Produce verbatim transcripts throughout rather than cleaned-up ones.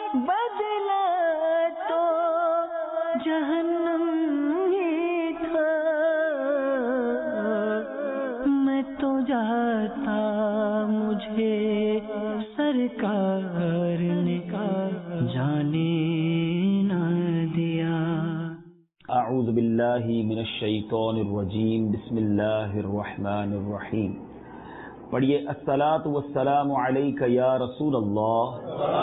بدلا تو جہنم ہی تھا، میں تو جاتا مجھے سرکار نے جانے نہ دیا۔ اعوذ باللہ من الشیطان الرجیم، بسم اللہ الرحمن الرحیم۔ پڑھیے الصلاۃ والسلام علیک یا رسول اللہ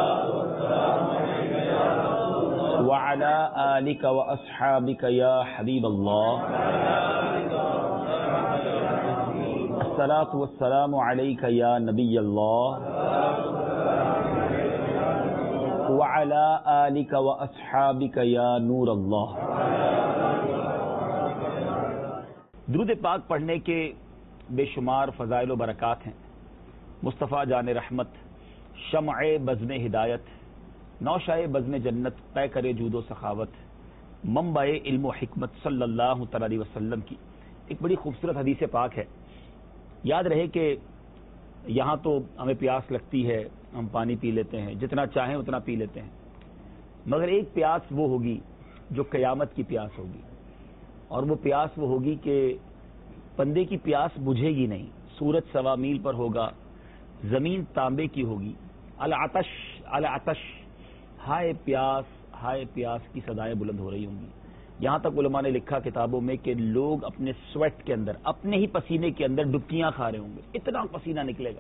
وعلی آلک واصحابک یا حبیب اللہ۔ الصلاۃ والسلام علیک یا نبی اللہ وعلی آلک واصحابک یا نور اللہ۔ درود پاک پڑھنے کے بے شمار فضائل و برکات ہیں۔ مصطفیٰ جان رحمت، شمع بزم ہدایت، نوشہ بزم جنت، پیکر جود و سخاوت، منبع علم و حکمت صلی اللہ تعالی علیہ وسلم کی ایک بڑی خوبصورت حدیث پاک ہے۔ یاد رہے کہ یہاں تو ہمیں پیاس لگتی ہے، ہم پانی پی لیتے ہیں، جتنا چاہیں اتنا پی لیتے ہیں، مگر ایک پیاس وہ ہوگی جو قیامت کی پیاس ہوگی، اور وہ پیاس وہ ہوگی کہ بندے کی پیاس بجھے گی نہیں۔ سورج سوا میل پر ہوگا، زمین تانبے کی ہوگی، العطش العطش، ہائے پیاس ہائے پیاس کی صدائیں بلند ہو رہی ہوں گی۔ یہاں تک علماء نے لکھا کتابوں میں کہ لوگ اپنے سویٹ کے اندر، اپنے ہی پسینے کے اندر ڈبکیاں کھا رہے ہوں گے، اتنا پسینہ نکلے گا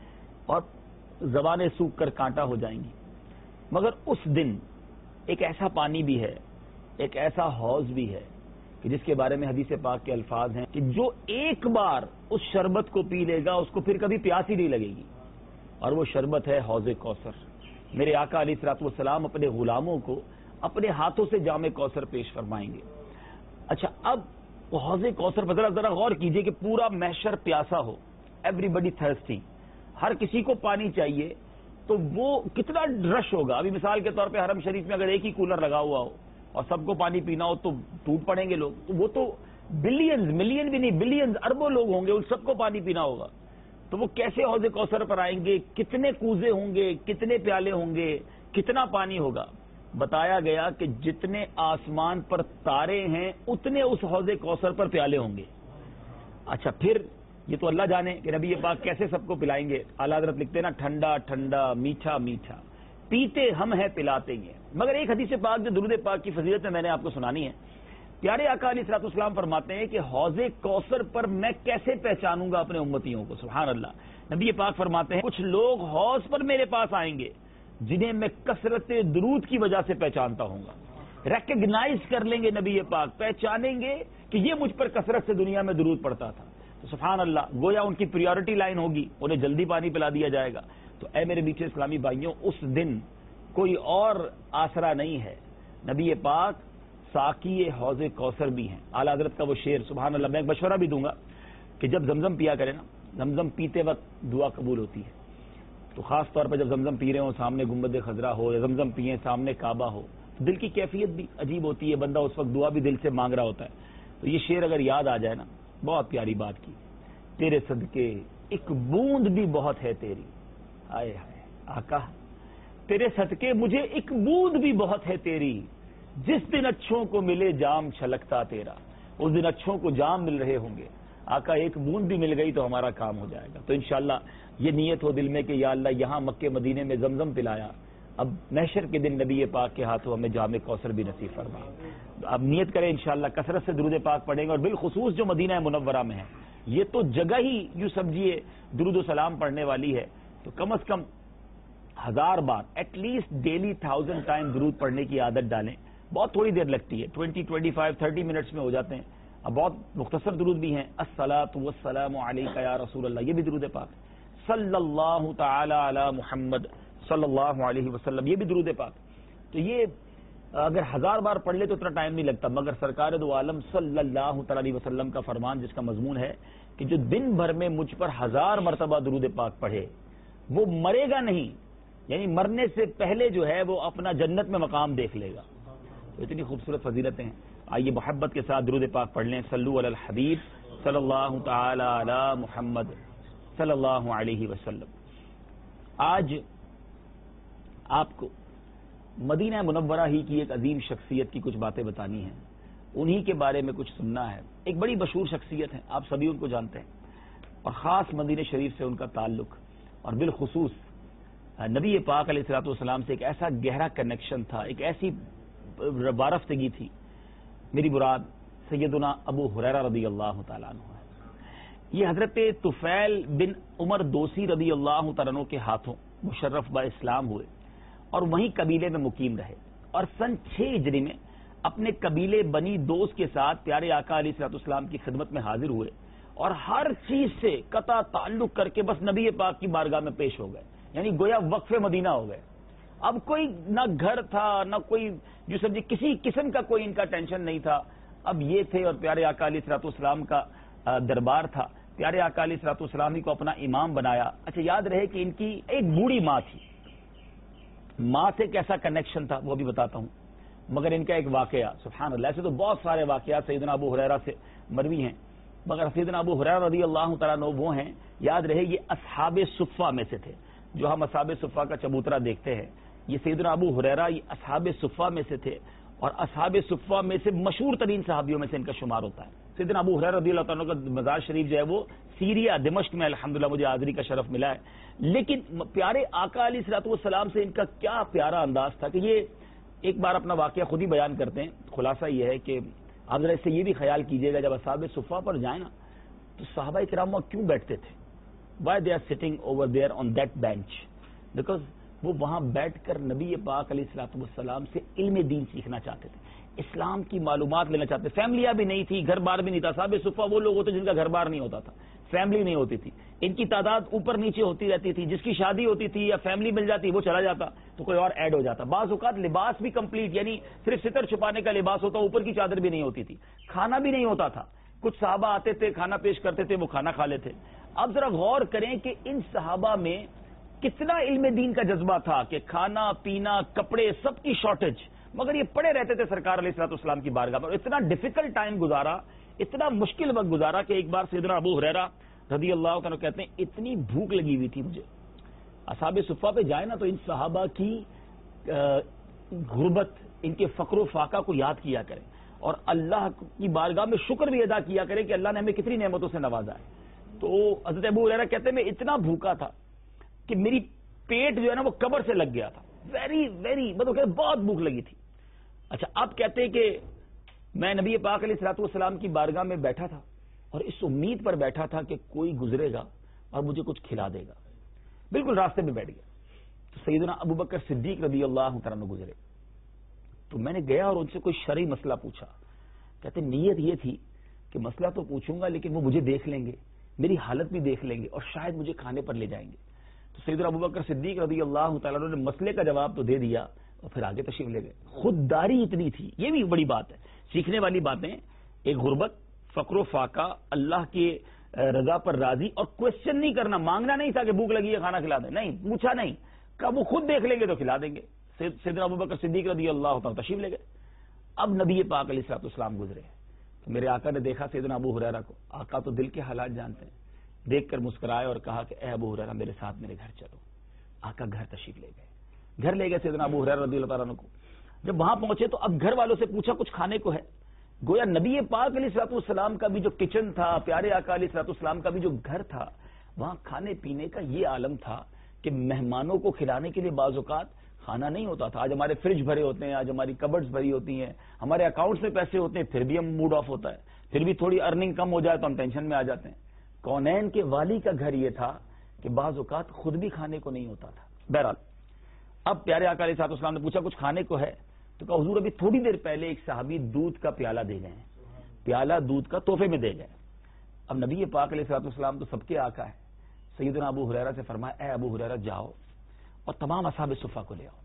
اور زبانیں سوکھ کر کانٹا ہو جائیں گی۔ مگر اس دن ایک ایسا پانی بھی ہے، ایک ایسا حوض بھی ہے کہ جس کے بارے میں حدیث پاک کے الفاظ ہیں کہ جو ایک بار اس شربت کو پی لے گا اس کو پھر کبھی پیاس ہی نہیں لگے گی، اور وہ شربت ہے حوض کوثر۔ میرے آقا علیہ الصلوۃ والسلام اپنے غلاموں کو اپنے ہاتھوں سے جام کوثر پیش فرمائیں گے۔ اچھا، اب وہ حوض کوثر پر ذرا ذرا غور کیجئے کہ پورا محشر پیاسا ہو، ایوری بڈی تھرسٹی، ہر کسی کو پانی چاہیے، تو وہ کتنا رش ہوگا۔ ابھی مثال کے طور پہ حرم شریف میں اگر ایک ہی کولر لگا ہوا ہو اور سب کو پانی پینا ہو تو ٹوٹ پڑیں گے لوگ، تو وہ تو بلینز، ملین بھی نہیں، بلینز، اربوں لوگ ہوں گے، ان سب کو پانی پینا ہوگا، تو وہ کیسے حوض کوثر پر آئیں گے؟ کتنے کوزے ہوں گے، کتنے پیالے ہوں گے، کتنا پانی ہوگا؟ بتایا گیا کہ جتنے آسمان پر تارے ہیں اتنے اس حوض کوثر پر پیالے ہوں گے۔ اچھا، پھر یہ تو اللہ جانے کہ نبی پاک کیسے سب کو پلائیں گے۔ اعلیٰ حضرت لکھتے ہیں نا، ٹھنڈا ٹھنڈا میٹھا میٹھا پیتے ہم ہیں پلاتے گے۔ مگر ایک حدیث پاک جو درود پاک کی فضیلت میں میں نے آپ کو سنانی ہے، پیارے آقا علیہ الصلوۃ والسلام فرماتے ہیں کہ حوض کوثر پر میں کیسے پہچانوں گا اپنے امتیوں کو؟ سبحان اللہ۔ نبی پاک فرماتے ہیں کچھ لوگ حوض پر میرے پاس آئیں گے جنہیں میں کثرت درود کی وجہ سے پہچانتا ہوں گا۔ ریکگنائز کر لیں گے نبی پاک، پہچانیں گے کہ یہ مجھ پر کثرت سے دنیا میں درود پڑتا تھا۔ تو سبحان اللہ، گویا ان کی پریورٹی لائن ہوگی، انہیں جلدی پانی پلا دیا جائے گا۔ تو اے میرے میٹھے اسلامی بھائیوں، اس دن کوئی اور آسرا نہیں ہے، نبی پاک ساقی حوض کوثر بھی ہیں۔ اعلیٰ حضرت کا وہ شعر، سبحان اللہ، میں ایک مشورہ بھی دوں گا کہ جب زمزم پیا کریں نا، زمزم پیتے وقت دعا قبول ہوتی ہے، تو خاص طور پر جب زمزم پی رہے ہوں، سامنے گنبد خضرا ہو، یا زمزم پیئیں سامنے کعبہ ہو، تو دل کی کیفیت بھی عجیب ہوتی ہے، بندہ اس وقت دعا بھی دل سے مانگ رہا ہوتا ہے۔ تو یہ شعر اگر یاد آ جائے نا، بہت پیاری بات کی، تیرے صدقے ایک بوند بھی بہت ہے تیری، آئے ہائے آقا تیرے صدقے مجھے ایک بوند بھی بہت ہے تیری، جس دن اچھوں کو ملے جام چھلکتا تیرا، اس دن اچھوں کو جام مل رہے ہوں گے، آقا ایک بوند بھی مل گئی تو ہمارا کام ہو جائے گا۔ تو انشاءاللہ یہ نیت ہو دل میں کہ یا اللہ یہاں مکے مدینے میں زمزم پلایا، اب محشر کے دن نبی پاک کے ہاتھوں ہمیں جام کوثر بھی نصیب فرما۔ اب نیت کریں انشاءاللہ کثرت سے درود پاک پڑھیں گے، اور بالخصوص جو مدینہ منورہ میں ہے، یہ تو جگہ ہی یوں سمجھیے درود و سلام پڑھنے والی ہے، تو کم از کم ہزار بار at least daily thousand time درود پڑھنے کی عادت ڈالیں۔ بہت تھوڑی دیر لگتی ہے، twenty twenty five thirty minutes میں ہو جاتے ہیں۔ اب بہت مختصر درود بھی ہیں، الصلاۃ والسلام علیک یا رسول اللہ، یہ بھی درود پاک، صلی اللہ تعالی علی محمد صلی اللہ علیہ وسلم، یہ بھی درود پاک۔ تو یہ اگر ہزار بار پڑھ لے تو اتنا ٹائم نہیں لگتا، مگر سرکار دو عالم صلی اللہ تعالی علیہ وسلم کا فرمان جس کا مضمون ہے کہ جو دن بھر میں مجھ پر ہزار مرتبہ درود پاک پڑھے وہ مرے گا نہیں، یعنی مرنے سے پہلے جو ہے وہ اپنا جنت میں مقام دیکھ لے گا۔ تو اتنی خوبصورت فضیلتیں ہیں، آئیے محبت کے ساتھ درود پاک پڑھ لیں، صلو علی الحبیب صلی اللہ تعالی علی محمد صلی اللہ علیہ وسلم۔ آج آپ کو مدینہ منورہ ہی کی ایک عظیم شخصیت کی کچھ باتیں بتانی ہیں، انہی کے بارے میں کچھ سننا ہے۔ ایک بڑی مشہور شخصیت ہے، آپ سبھی ان کو جانتے ہیں، اور خاص مدینہ شریف سے ان کا تعلق، اور بالخصوص نبی پاک علیہ الصلوۃ والسلام سے ایک ایسا گہرا کنیکشن تھا، ایک ایسی وارفتگی تھی۔ میری مراد سیدنا ابو ہریرہ رضی اللہ تعالیٰ عنہ ہے۔ یہ حضرت طفیل بن عمر دوسی رضی اللہ تعالیٰ عنہ کے ہاتھوں مشرف با اسلام ہوئے اور وہیں قبیلے میں مقیم رہے، اور سن چھ ہجری میں اپنے قبیلے بنی دوست کے ساتھ پیارے آقا علیہ الصلوۃ والسلام کی خدمت میں حاضر ہوئے، اور ہر چیز سے قطع تعلق کر کے بس نبی پاک کی بارگاہ میں پیش ہو گئے، یعنی گویا وقف مدینہ ہو گئے۔ اب کوئی نہ گھر تھا، نہ کوئی جو سمجھے کسی قسم کا کوئی ان کا ٹینشن نہیں تھا، اب یہ تھے اور پیارے آقا علیہ الصلوۃ والسلام کا دربار تھا، پیارے آقا علیہ الصلوۃ والسلام ہی کو اپنا امام بنایا۔ اچھا، یاد رہے کہ ان کی ایک بوڑھی ماں تھی، ماں سے کیسا کنیکشن تھا وہ بھی بتاتا ہوں، مگر ان کا ایک واقعہ سبحان اللہ، ایسے تو بہت سارے واقعات سیدنا ابو ہریرہ سے مروی ہیں، مگر سیدنا ابو ہریرہ رضی اللہ تعالیٰ عنہ وہ ہیں، یاد رہے یہ اصحاب صفہ میں سے تھے، جو ہم اصحاب صفہ کا چبوترا دیکھتے ہیں، یہ سیدنا ابو ہریرہ یہ اصحاب صفہ میں سے تھے، اور اصحاب صفہ میں سے مشہور ترین صحابیوں میں سے ان کا شمار ہوتا ہے۔ سیدنا ابو ہریرہ رضی اللہ تعالیٰ عنہ کا مزار شریف جو ہے وہ سیریا دمشق میں الحمدللہ مجھے حاضری کا شرف ملا ہے، لیکن پیارے آقا علیہ الصلوۃ والسلام سے ان کا کیا پیارا انداز تھا کہ یہ ایک بار اپنا واقعہ خود ہی بیان کرتے ہیں۔ خلاصہ یہ ہے کہ آپ ذرا اس سے یہ بھی خیال کیجئے گا، جب اصحاب صفہ پر جائیں نا تو صحابہ کرام وہاں کیوں بیٹھتے تھے؟ Why they are sitting over there on that bench? Because وہ وہاں بیٹھ کر نبی پاک علیہ الصلوۃ والسلام سے علم دین سیکھنا چاہتے تھے، اسلام کی معلومات لینا چاہتے تھے۔ فیملیاں بھی نہیں تھی، گھر بار بھی نہیں تھا۔ اصحاب صفہ وہ لوگ ہوتے جن کا گھر بار نہیں ہوتا تھا، فیملی نہیں ہوتی تھی، ان کی تعداد اوپر نیچے ہوتی رہتی تھی، جس کی شادی ہوتی تھی یا فیملی مل جاتی وہ چلا جاتا تو کوئی اور ایڈ ہو جاتا۔ بعض اوقات لباس بھی کمپلیٹ، یعنی صرف ستر چھپانے کا لباس ہوتا، اوپر کی چادر بھی نہیں ہوتی تھی، کھانا بھی نہیں ہوتا تھا، کچھ صحابہ آتے تھے کھانا پیش کرتے تھے، وہ کھانا کھا لیتے۔ اب ذرا غور کریں کہ ان صحابہ میں کتنا علم دین کا جذبہ تھا کہ کھانا پینا کپڑے سب کی شارٹیج، مگر یہ پڑے رہتے تھے سرکار علیہ الصلوۃ والسلام کی بارگاہ پر۔ اتنا ڈیفیکلٹ ٹائم گزارا، اتنا مشکل وقت گزارا کہ ایک بار سیدنا ابو ہریرہ رضی اللہ عنہ کہتے ہیں اتنی بھوک لگی ہوئی تھی مجھے، اصحاب صفہ پہ جائے نا تو ان صحابہ کی غربت، ان کے فقر و فاقہ کو یاد کیا کریں، اور اللہ کی بارگاہ میں شکر بھی ادا کیا کریں کہ اللہ نے ہمیں کتنی نعمتوں سے نوازا ہے۔ تو حضرت ابو ہریرہ کہتے ہیں میں اتنا بھوکا تھا کہ میری پیٹ جو ہے نا وہ قبر سے لگ گیا تھا، ویری ویری مطلب کہ بہت بھوک لگی تھی۔ اچھا، اب کہتے ہیں کہ میں نبی پاک علیہ الصلوۃ والسلام کی بارگاہ میں بیٹھا تھا اور اس امید پر بیٹھا تھا کہ کوئی گزرے گا اور مجھے کچھ کھلا دے گا، بالکل راستے میں بیٹھ گیا تو سیدنا ابو بکر صدیق رضی اللہ تعالیٰ عنہ گزرے، تو میں نے گیا اور ان سے کوئی شرعی مسئلہ پوچھا۔ کہتے نیت یہ تھی کہ مسئلہ تو پوچھوں گا لیکن وہ مجھے دیکھ لیں گے، میری حالت بھی دیکھ لیں گے اور شاید مجھے کھانے پر لے جائیں گے۔ تو سیدنا ابو بکر صدیق رضی اللہ تعالیٰ عنہ نے مسئلے کا جواب تو دے دیا اور پھر آگے تشریف لے گئے۔ خودداری اتنی تھی، یہ بھی بڑی بات ہے، سیکھنے والی باتیں، ایک غربت، فقر و فاقہ، اللہ کی رضا پر راضی، اور کوشچن نہیں کرنا، مانگنا نہیں تھا کہ بھوک لگی ہے کھانا کھلا دیں، نہیں پوچھا نہیں، کہا وہ خود دیکھ لیں گے تو کھلا دیں گے۔ سیدنا ابو بکر صدیق رضی اللہ تعالیٰ تشریف لے گئے۔ اب نبی پاک علیہ الصلوۃ والسلام گزرے تو میرے آقا نے دیکھا سیدنا ابو ہریرہ کو، آقا تو دل کے حالات جانتے ہیں، دیکھ کر مسکرائے اور کہا کہ اے ابو ہریرہ میرے ساتھ میرے گھر چلو۔ آقا گھر تشریف لے گئے، گھر لے گئے سیدنا ابو ہریرہ رضی اللہ تعالیٰ عنہ کو۔ جب وہاں پہنچے تو اب گھر والوں سے پوچھا کچھ کھانے کو ہے؟ گویا نبی پاک علیہ الصلوۃ والسلام کا بھی جو کچن تھا، پیارے آقا علیہ الصلوۃ والسلام کا بھی جو گھر تھا، وہاں کھانے پینے کا یہ عالم تھا کہ مہمانوں کو کھلانے کے لیے بعض اوقات کھانا نہیں ہوتا تھا۔ آج ہمارے فریج بھرے ہوتے ہیں، آج ہماری کبرڈز بھری ہوتی ہیں، ہمارے اکاؤنٹس میں پیسے ہوتے ہیں، پھر بھی ہم موڈ آف ہوتا ہے، پھر بھی تھوڑی ارننگ کم ہو جائے تو ہم ٹینشن میں آ جاتے ہیں۔ کونین کے والی کا گھر یہ تھا کہ بعض اوقات خود بھی کھانے کو نہیں ہوتا تھا۔ بہرحال اب پیارے آقا علیہ الصلوۃ والسلام نے پوچھا کچھ کھانے کو ہے؟ تو کہا حضور ابھی تھوڑی دیر پہلے ایک صحابی دودھ کا پیالہ دے گئے ہیں، پیالہ دودھ کا تحفے میں دے گئے۔ اب نبی پاک علیہ الصلوۃ والسلام تو سب کے آقا ہے، سیدنا ابو ہریرہ سے فرمایا اے ابو ہریرہ جاؤ اور تمام اصحاب صفہ کو لے آؤ۔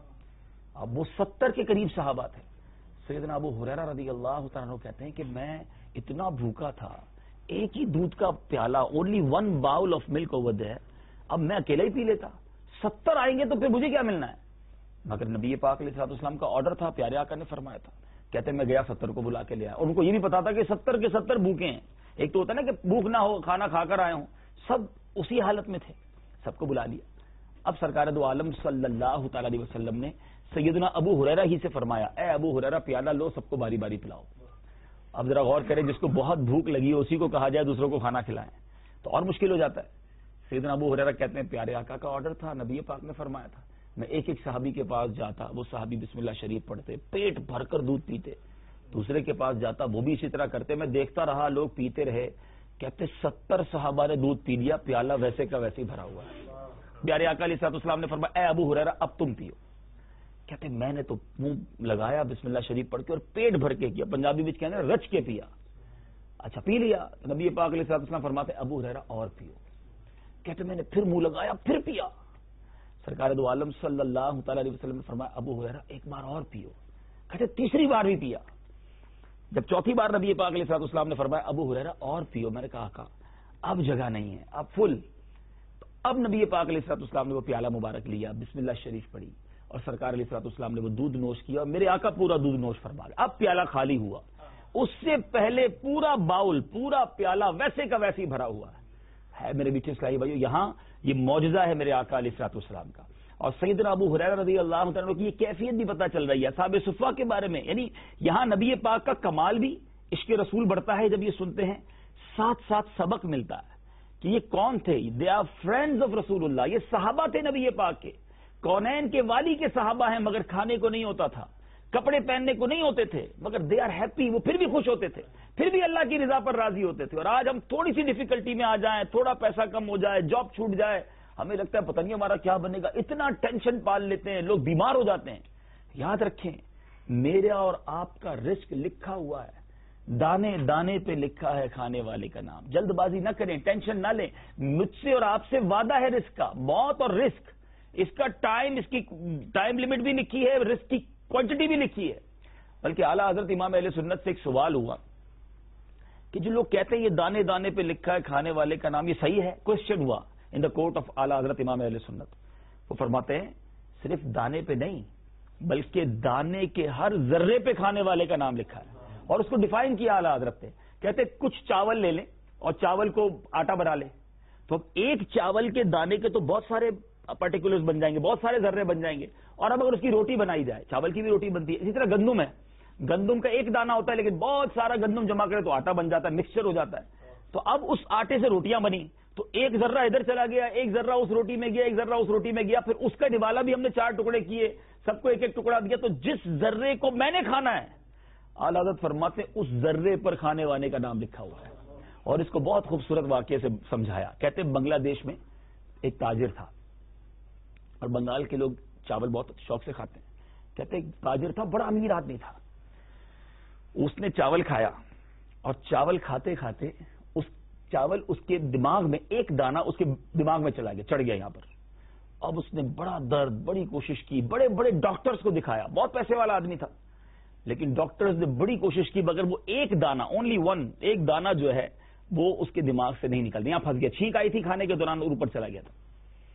اب وہ ستر کے قریب صحابہ تھے۔ سیدنا ابو ہریرہ رضی اللہ تعالیٰ عنہ کہتے ہیں کہ میں اتنا بھوکا تھا، ایک ہی دودھ کا پیالہ، only one bowl of milk over there, اب میں اکیلا ہی پی لیتا، ستر آئیں گے تو پھر مجھے کیا ملنا ہے؟ مگر نبی پاک علیہ الصلوۃ والسلام کا آرڈر تھا، پیارے آقا نے فرمایا تھا۔ کہتے ہیں میں گیا ستر کو بلا کے لے آیا، اور ان کو یہ بھی پتا تھا کہ ستر کے ستر بھوکے ہیں۔ ایک تو ہوتا ہے نا کہ بھوک نہ ہو، کھانا کھا کر آئے ہوں، سب اسی حالت میں تھے، سب کو بلا لیا۔ اب سرکار دو عالم صلی اللہ تعالی علیہ وسلم نے سیدنا ابو ہریرہ ہی سے فرمایا اے ابو ہریرہ پیالہ لو سب کو باری باری پلاؤ. اب ذرا غور کریں جس کو بہت بھوک لگی ہے اسی کو کہا جائے دوسروں کو کھانا کھلائیں تو اور مشکل ہو جاتا ہے. سیدنا ابو ہریرہ کہتے ہیں پیارے آقا کا آرڈر تھا, نبی پاک نے فرمایا تھا, میں ایک ایک صحابی کے پاس جاتا, وہ صحابی بسم اللہ شریف پڑھتے, پیٹ بھر کر دودھ پیتے, دوسرے کے پاس جاتا وہ بھی اسی طرح کرتے, میں دیکھتا رہا لوگ پیتے رہے. کہتے ستر صحابہ نے دودھ پی لیا, پیالہ ویسے کا ویسے ہی بھرا ہوا ہے. پیارے آقا علیہ الصلوۃ والسلام نے فرمایا اے ابو ہریرہ اب تم پیو. کہتے میں نے تو منہ لگایا بسم اللہ شریف پڑھ کے اور پیٹ بھر کے کیا, پنجابی میں کہتے ہیں رچ کے پیا. اچھا پی لیا, نبی پاک علیہ الصلوۃ والسلام فرماتے ابو ہریرہ اور پیو. کہتے میں نے پھر منہ لگایا پھر پیا. سرکار دو عالم صلی اللہ تعالی علیہ وسلم نے فرمایا ابو ہریرہ ایک بار اور پیو. کہتے تیسری بار بھی پیا. جب چوتھی بار نبی پاک علیہ الصلوۃ والسلام نے فرمایا ابو ہریرہ اور پیو, میں نے کہا آقا اب جگہ نہیں ہے, اب فل. تو اب نبی پاک علیہ الصلوۃ والسلام نے وہ پیالہ مبارک لیا, بسم اللہ شریف پڑھی اور سرکار علیہ الصلوۃ والسلام نے وہ دودھ نوش کیا اور میرے آقا پورا دودھ نوش فرما گئے. اب پیالہ خالی ہوا, اس سے پہلے پورا باؤل پورا پیالہ ویسے کا ویسے ہی بھرا ہوا ہے. ہے میرے بیٹے اسلامی بھائیو, یہاں یہ معجزہ ہے میرے آقا علیہ الصلوۃ والسلام کا. اور سیدنا ابو ہریرہ رضی اللہ عنہ کی یہ کیفیت بھی پتہ چل رہی ہے اصحاب صفہ کے بارے میں. یعنی یہاں نبی پاک کا کمال بھی, عشق رسول بڑھتا ہے جب یہ سنتے ہیں, ساتھ ساتھ سبق ملتا ہے کہ یہ کون تھے, دے آر فرینڈز آف رسول اللہ, یہ صحابہ تھے نبی پاک کے, کونین کے والی کے صحابہ ہیں, مگر کھانے کو نہیں ہوتا تھا, کپڑے پہننے کو نہیں ہوتے تھے, مگر دے آر ہیپی, وہ پھر بھی خوش ہوتے تھے, پھر بھی اللہ کی رضا پر راضی ہوتے تھے. اور آج ہم تھوڑی سی ڈیفیکلٹی میں آ جائیں, تھوڑا پیسہ کم ہو جائے, جاب چھوٹ جائے, ہمیں لگتا ہے پتہ نہیں ہمارا کیا بنے گا, اتنا ٹینشن پال لیتے ہیں, لوگ بیمار ہو جاتے ہیں. یاد رکھیں میرا اور آپ کا رزق لکھا ہوا ہے, دانے دانے پہ لکھا ہے کھانے والے کا نام. جلد بازی نہ کریں, ٹینشن نہ لیں. مجھ سے اور آپ سے وعدہ ہے رزق کا, موت اور رزق, اس کا ٹائم, اس کی ٹائم لمٹ بھی لکھی ہے, رزق کی کوانٹٹی بھی لکھی ہے. بلکہ اعلیٰ حضرت امام اہل سنت سے ایک سوال ہوا کہ جو لوگ کہتے ہیں یہ دانے دانے پہ لکھا ہے کھانے والے کا نام, یہ صحیح ہے؟ کوشچن ہوا ان دا کورٹ آف اعلیٰ حضرت امام اہل سنت. وہ فرماتے ہیں صرف دانے پہ نہیں بلکہ دانے کے ہر ذرے پہ کھانے والے کا نام لکھا ہے. اور اس کو ڈیفائن کیا اعلیٰ حضرت نے, کہتے کچھ چاول لے لیں اور چاول کو آٹا بنا لیں, تو اب ایک چاول کے دانے کے تو بہت سارے پرٹیکولرز بن جائیں گے, بہت سارے ذرے بن جائیں گے. اور اب اگر اس کی روٹی بنائی جائے, چاول کی بھی روٹی بنتی ہے, اسی طرح گندم ہے, گندم کا ایک دانہ ہوتا ہے لیکن بہت سارا گندم جمع کرے تو آٹا بن جاتا ہے, مکسچر ہو جاتا ہے. تو اب اس آٹے سے روٹیاں بنی تو ایک ذرہ ادھر چلا گیا, ایک ذرہ اس روٹی میں گیا, ایک ذرہ اس روٹی میں گیا, پھر اس کا نوالا بھی ہم نے چار ٹکڑے کیے, سب کو ایک ایک ٹکڑا دیا. تو جس ذرے کو میں نے کھانا ہے, اعلیٰ حضرت فرماتے اس ذرے پر کھانے والے کا نام لکھا ہوا ہے. اور اس کو بہت خوبصورت واقعے سے سمجھایا. کہتے بنگلہ دیش میں ایک تاجر تھا, اور بنگال کے لوگ چاول بہت شوق سے کھاتے ہیں. کہتے ایک تاجر تھا, بڑا امیر آدمی تھا. اس نے چاول کھایا اور چاول کھاتے کھاتے اس چاول اس کے دماغ میں ایک دانہ اس کے دماغ میں چلا گیا, چڑھ گیا یہاں پر. اب اس نے بڑا درد, بڑی کوشش کی, بڑے بڑے ڈاکٹرز کو دکھایا, بہت پیسے والا آدمی تھا, لیکن ڈاکٹرز نے بڑی کوشش کی مگر وہ ایک دانہ, اونلی ون, ایک دانہ جو ہے وہ اس کے دماغ سے نہیں نکل, یہاں پھنس گیا, چھینک آئی تھی کھانے کے دوران اور اوپر چلا گیا تھا.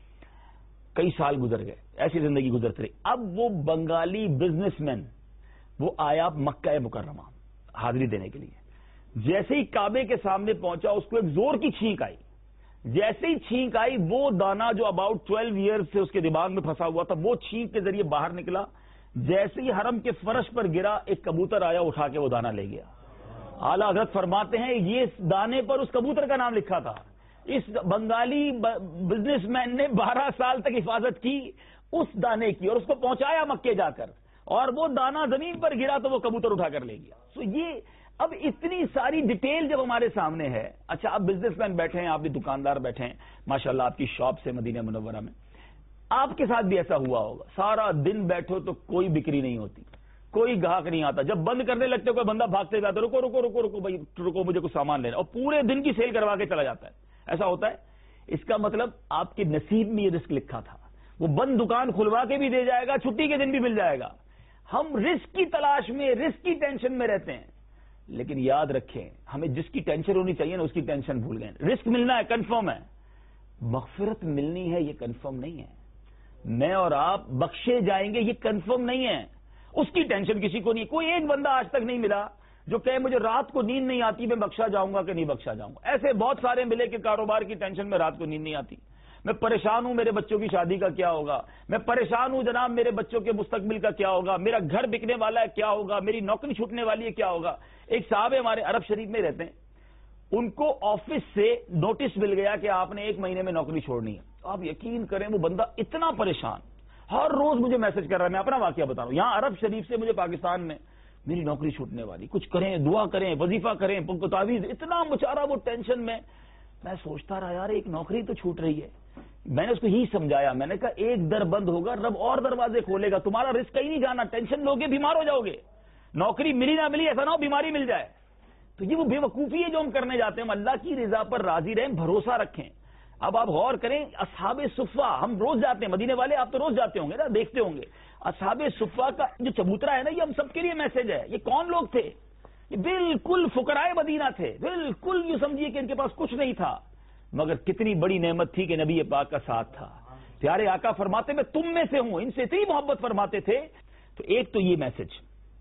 کئی سال گزر گئے, ایسی زندگی گزرتی رہی. اب وہ بنگالی بزنس مین وہ آیا مکہ مکرمہ حاضری دینے کے لیے. جیسے ہی کعبے کے سامنے پہنچا اس کو ایک زور کی چھینک آئی. جیسے ہی چھینک آئی وہ دانہ جو اباؤٹ ٹویلو ایئر سے اس کے دماغ میں پھنسا ہوا تھا وہ چھینک کے ذریعے باہر نکلا. جیسے ہی حرم کے فرش پر گرا ایک کبوتر آیا, اٹھا کے وہ دانہ لے گیا. اعلیٰ حضرت فرماتے ہیں یہ دانے پر اس کبوتر کا نام لکھا تھا. اس بنگالی بزنس مین نے بارہ سال تک حفاظت کی اس دانے کی اور اس کو پہنچایا مکے جا کر, اور وہ دانہ زمین پر گرا تو وہ کبوتر اٹھا کر لے گیا. سو یہ اب اتنی ساری ڈیٹیل جب ہمارے سامنے ہے. اچھا آپ بزنس مین بیٹھے ہیں, آپ بھی دکاندار بیٹھے ہیں, ماشاءاللہ آپ کی شاپ سے مدینہ منورہ میں, آپ کے ساتھ بھی ایسا ہوا ہوگا. سارا دن بیٹھو تو کوئی بکری نہیں ہوتی, کوئی گاہک نہیں آتا. جب بند کرنے لگتے کوئی بندہ بھاگتے جاتا, رکو رکو رکو رکو بھائی رکو, مجھے کچھ سامان لینا, اور پورے دن کی سیل کروا کے چلا جاتا ہے. ایسا ہوتا ہے. اس کا مطلب آپ کے نصیب میں یہ رزق لکھا تھا. وہ بند دکان کھلوا کے بھی دے جائے گا, چھٹی کے دن بھی مل جائے گا. ہم رزق کی تلاش میں, رزق کی ٹینشن میں رہتے ہیں. لیکن یاد رکھیں ہمیں جس کی ٹینشن ہونی چاہیے نا اس کی ٹینشن بھول گئے. رزق ملنا ہے کنفرم ہے, مغفرت ملنی ہے یہ کنفرم نہیں ہے. میں اور آپ بخشے جائیں گے یہ کنفرم نہیں ہے, اس کی ٹینشن کسی کو نہیں. کوئی ایک بندہ آج تک نہیں ملا جو کہے مجھے رات کو نیند نہیں آتی, میں بخشا جاؤں گا کہ نہیں بخشا جاؤں گا. ایسے بہت سارے ملے کہ کاروبار کی ٹینشن میں رات کو نیند نہیں آتی, میں پریشان ہوں میرے بچوں کی شادی کا کیا ہوگا، میں پریشان ہوں جناب میرے بچوں کے مستقبل کا کیا ہوگا، میرا گھر بکنے والا ہے کیا ہوگا، میری نوکری چھوٹنے والی ہے کیا ہوگا۔ ایک صاحب ہمارے عرب شریف میں رہتے ہیں، ان کو آفس سے نوٹس مل گیا کہ آپ نے ایک مہینے میں نوکری چھوڑنی ہے۔ آپ یقین کریں وہ بندہ اتنا پریشان، ہر روز مجھے میسج کر رہا ہے، میں اپنا واقعہ بتا رہا ہوں، یہاں عرب شریف سے مجھے پاکستان میں، میری نوکری چھوٹنے والی، کچھ کریں، دعا کریں، وظیفہ کریں، تعویذ، اتنا بیچارہ وہ ٹینشن میں۔ میں سوچتا رہا یار ایک نوکری تو چھوٹ رہی ہے۔ میں نے اس کو یہی سمجھایا، میں نے کہا ایک در بند ہوگا رب اور دروازے کھولے گا، تمہارا رزق کہیں نہیں جانا، ٹینشن لوگے بیمار ہو جاؤ گے، نوکری ملی نہ ملی ایسا نہ ہو بیماری مل جائے۔ تو یہ وہ بے وقوفی ہے جو ہم کرنے جاتے ہیں، ہم اللہ کی رضا پر راضی رہیں، بھروسہ رکھیں۔ اب آپ غور کریں، اصحاب صفہ ہم روز جاتے ہیں، مدینے والے آپ تو روز جاتے ہوں گے نا، دیکھتے ہوں گے، اصحاب صفہ کا جو چبوترا ہے نا، یہ ہم سب کے لیے میسج ہے۔ یہ کون لوگ تھے؟ یہ بالکل فقراء مدینہ تھے، بالکل یوں سمجھیے کہ ان کے پاس کچھ نہیں تھا، مگر کتنی بڑی نعمت تھی کہ نبی پاک کا ساتھ تھا۔ پیارے آقا فرماتے میں تم میں سے ہوں، ان سے اتنی محبت فرماتے تھے۔ تو ایک تو یہ میسج۔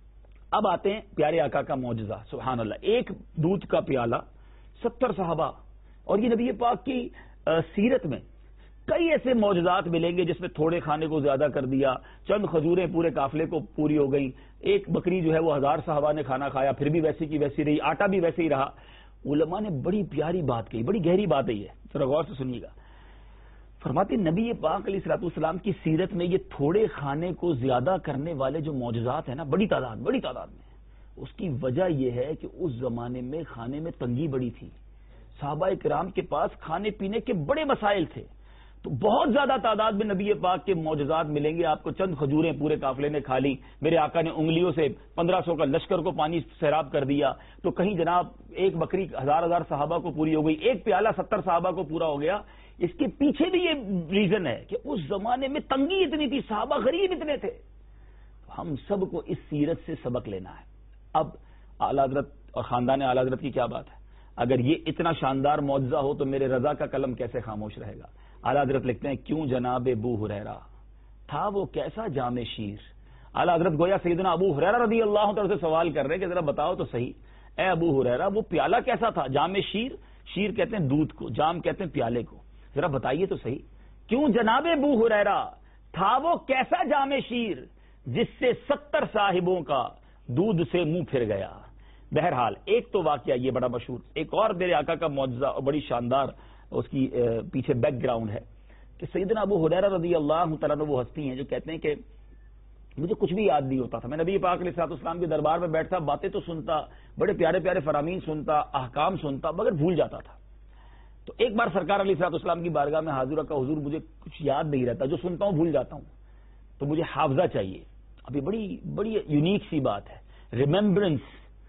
اب آتے ہیں پیارے آقا کا معجزہ، سبحان اللہ، ایک دودھ کا پیالہ، ستر صحابہ، اور یہ نبی پاک کی سیرت میں کئی ایسے معجزات ملیں گے جس میں تھوڑے کھانے کو زیادہ کر دیا، چند کھجوریں پورے قافلے کو پوری ہو گئی، ایک بکری جو ہے وہ ہزار صحابہ نے کھانا کھایا پھر بھی ویسی کی ویسی رہی، آٹا بھی ویسے ہی رہا۔ علماء نے بڑی پیاری بات کہی، بڑی گہری بات ہے یہ، ذرا غور سے سنیے گا۔ فرماتے نبی پاک علیہ الصلوۃ والسلام کی سیرت میں یہ تھوڑے کھانے کو زیادہ کرنے والے جو معجزات ہیں نا، بڑی تعداد بڑی تعداد میں، اس کی وجہ یہ ہے کہ اس زمانے میں کھانے میں تنگی بڑی تھی، صحابہ کرام کے پاس کھانے پینے کے بڑے مسائل تھے، تو بہت زیادہ تعداد میں نبی پاک کے معجزات ملیں گے آپ کو۔ چند کھجوریں پورے قافلے نے کھا لی، میرے آقا نے انگلیوں سے پندرہ سو کا لشکر کو پانی سیراب کر دیا، تو کہیں جناب ایک بکری ہزار ہزار صحابہ کو پوری ہو گئی، ایک پیالہ ستر صحابہ کو پورا ہو گیا۔ اس کے پیچھے بھی یہ ریزن ہے کہ اس زمانے میں تنگی اتنی تھی، صحابہ غریب اتنے تھے۔ ہم سب کو اس سیرت سے سبق لینا ہے۔ اب اعلی حضرت اور خاندان اعلی حضرت کی کیا بات ہے، اگر یہ اتنا شاندار معجزہ ہو تو میرے رضا کا قلم کیسے خاموش رہے گا۔ اعلی حضرت لکھتے ہیں کیوں جناب ابو ہریرہ تھا وہ کیسا جام شیر۔ اعلی حضرت گویا سیدنا ابو ہریرہ رضی اللہ عنہ سے سوال کر رہے ہیں کہ ذرا بتاؤ تو صحیح، اے ابو ہریرہ وہ پیالہ کیسا تھا، جام شیر، شیر کہتے ہیں دودھ کو، جام کہتے ہیں پیالے کو، ذرا بتائیے تو صحیح، کیوں جناب ابو ہریرہ تھا وہ کیسا جام شیر جس سے ستر صاحبوں کا دودھ سے منہ پھر گیا۔ بہرحال ایک تو واقعہ یہ بڑا مشہور، ایک اور میرے آقا کا معجزہ اور بڑی شاندار اس کی پیچھے بیک گراؤنڈ ہے کہ سیدنا ابو ہریرہ رضی اللہ تعالیٰ عنہ وہ ہستی ہیں جو کہتے ہیں کہ مجھے کچھ بھی یاد نہیں ہوتا تھا، میں نبی پاک علیہ الصلوۃ والسلام کے دربار میں بیٹھتا، باتیں تو سنتا، بڑے پیارے پیارے فرامین سنتا، احکام سنتا، مگر بھول جاتا تھا۔ تو ایک بار سرکار علیہ الصلوۃ والسلام کی بارگاہ میں حاضر کا حضور مجھے کچھ یاد نہیں رہتا، جو سنتا ہوں بھول جاتا ہوں، تو مجھے حافظہ چاہیے۔ ابھی بڑی بڑی یونیک سی بات ہے، ریممبرنس،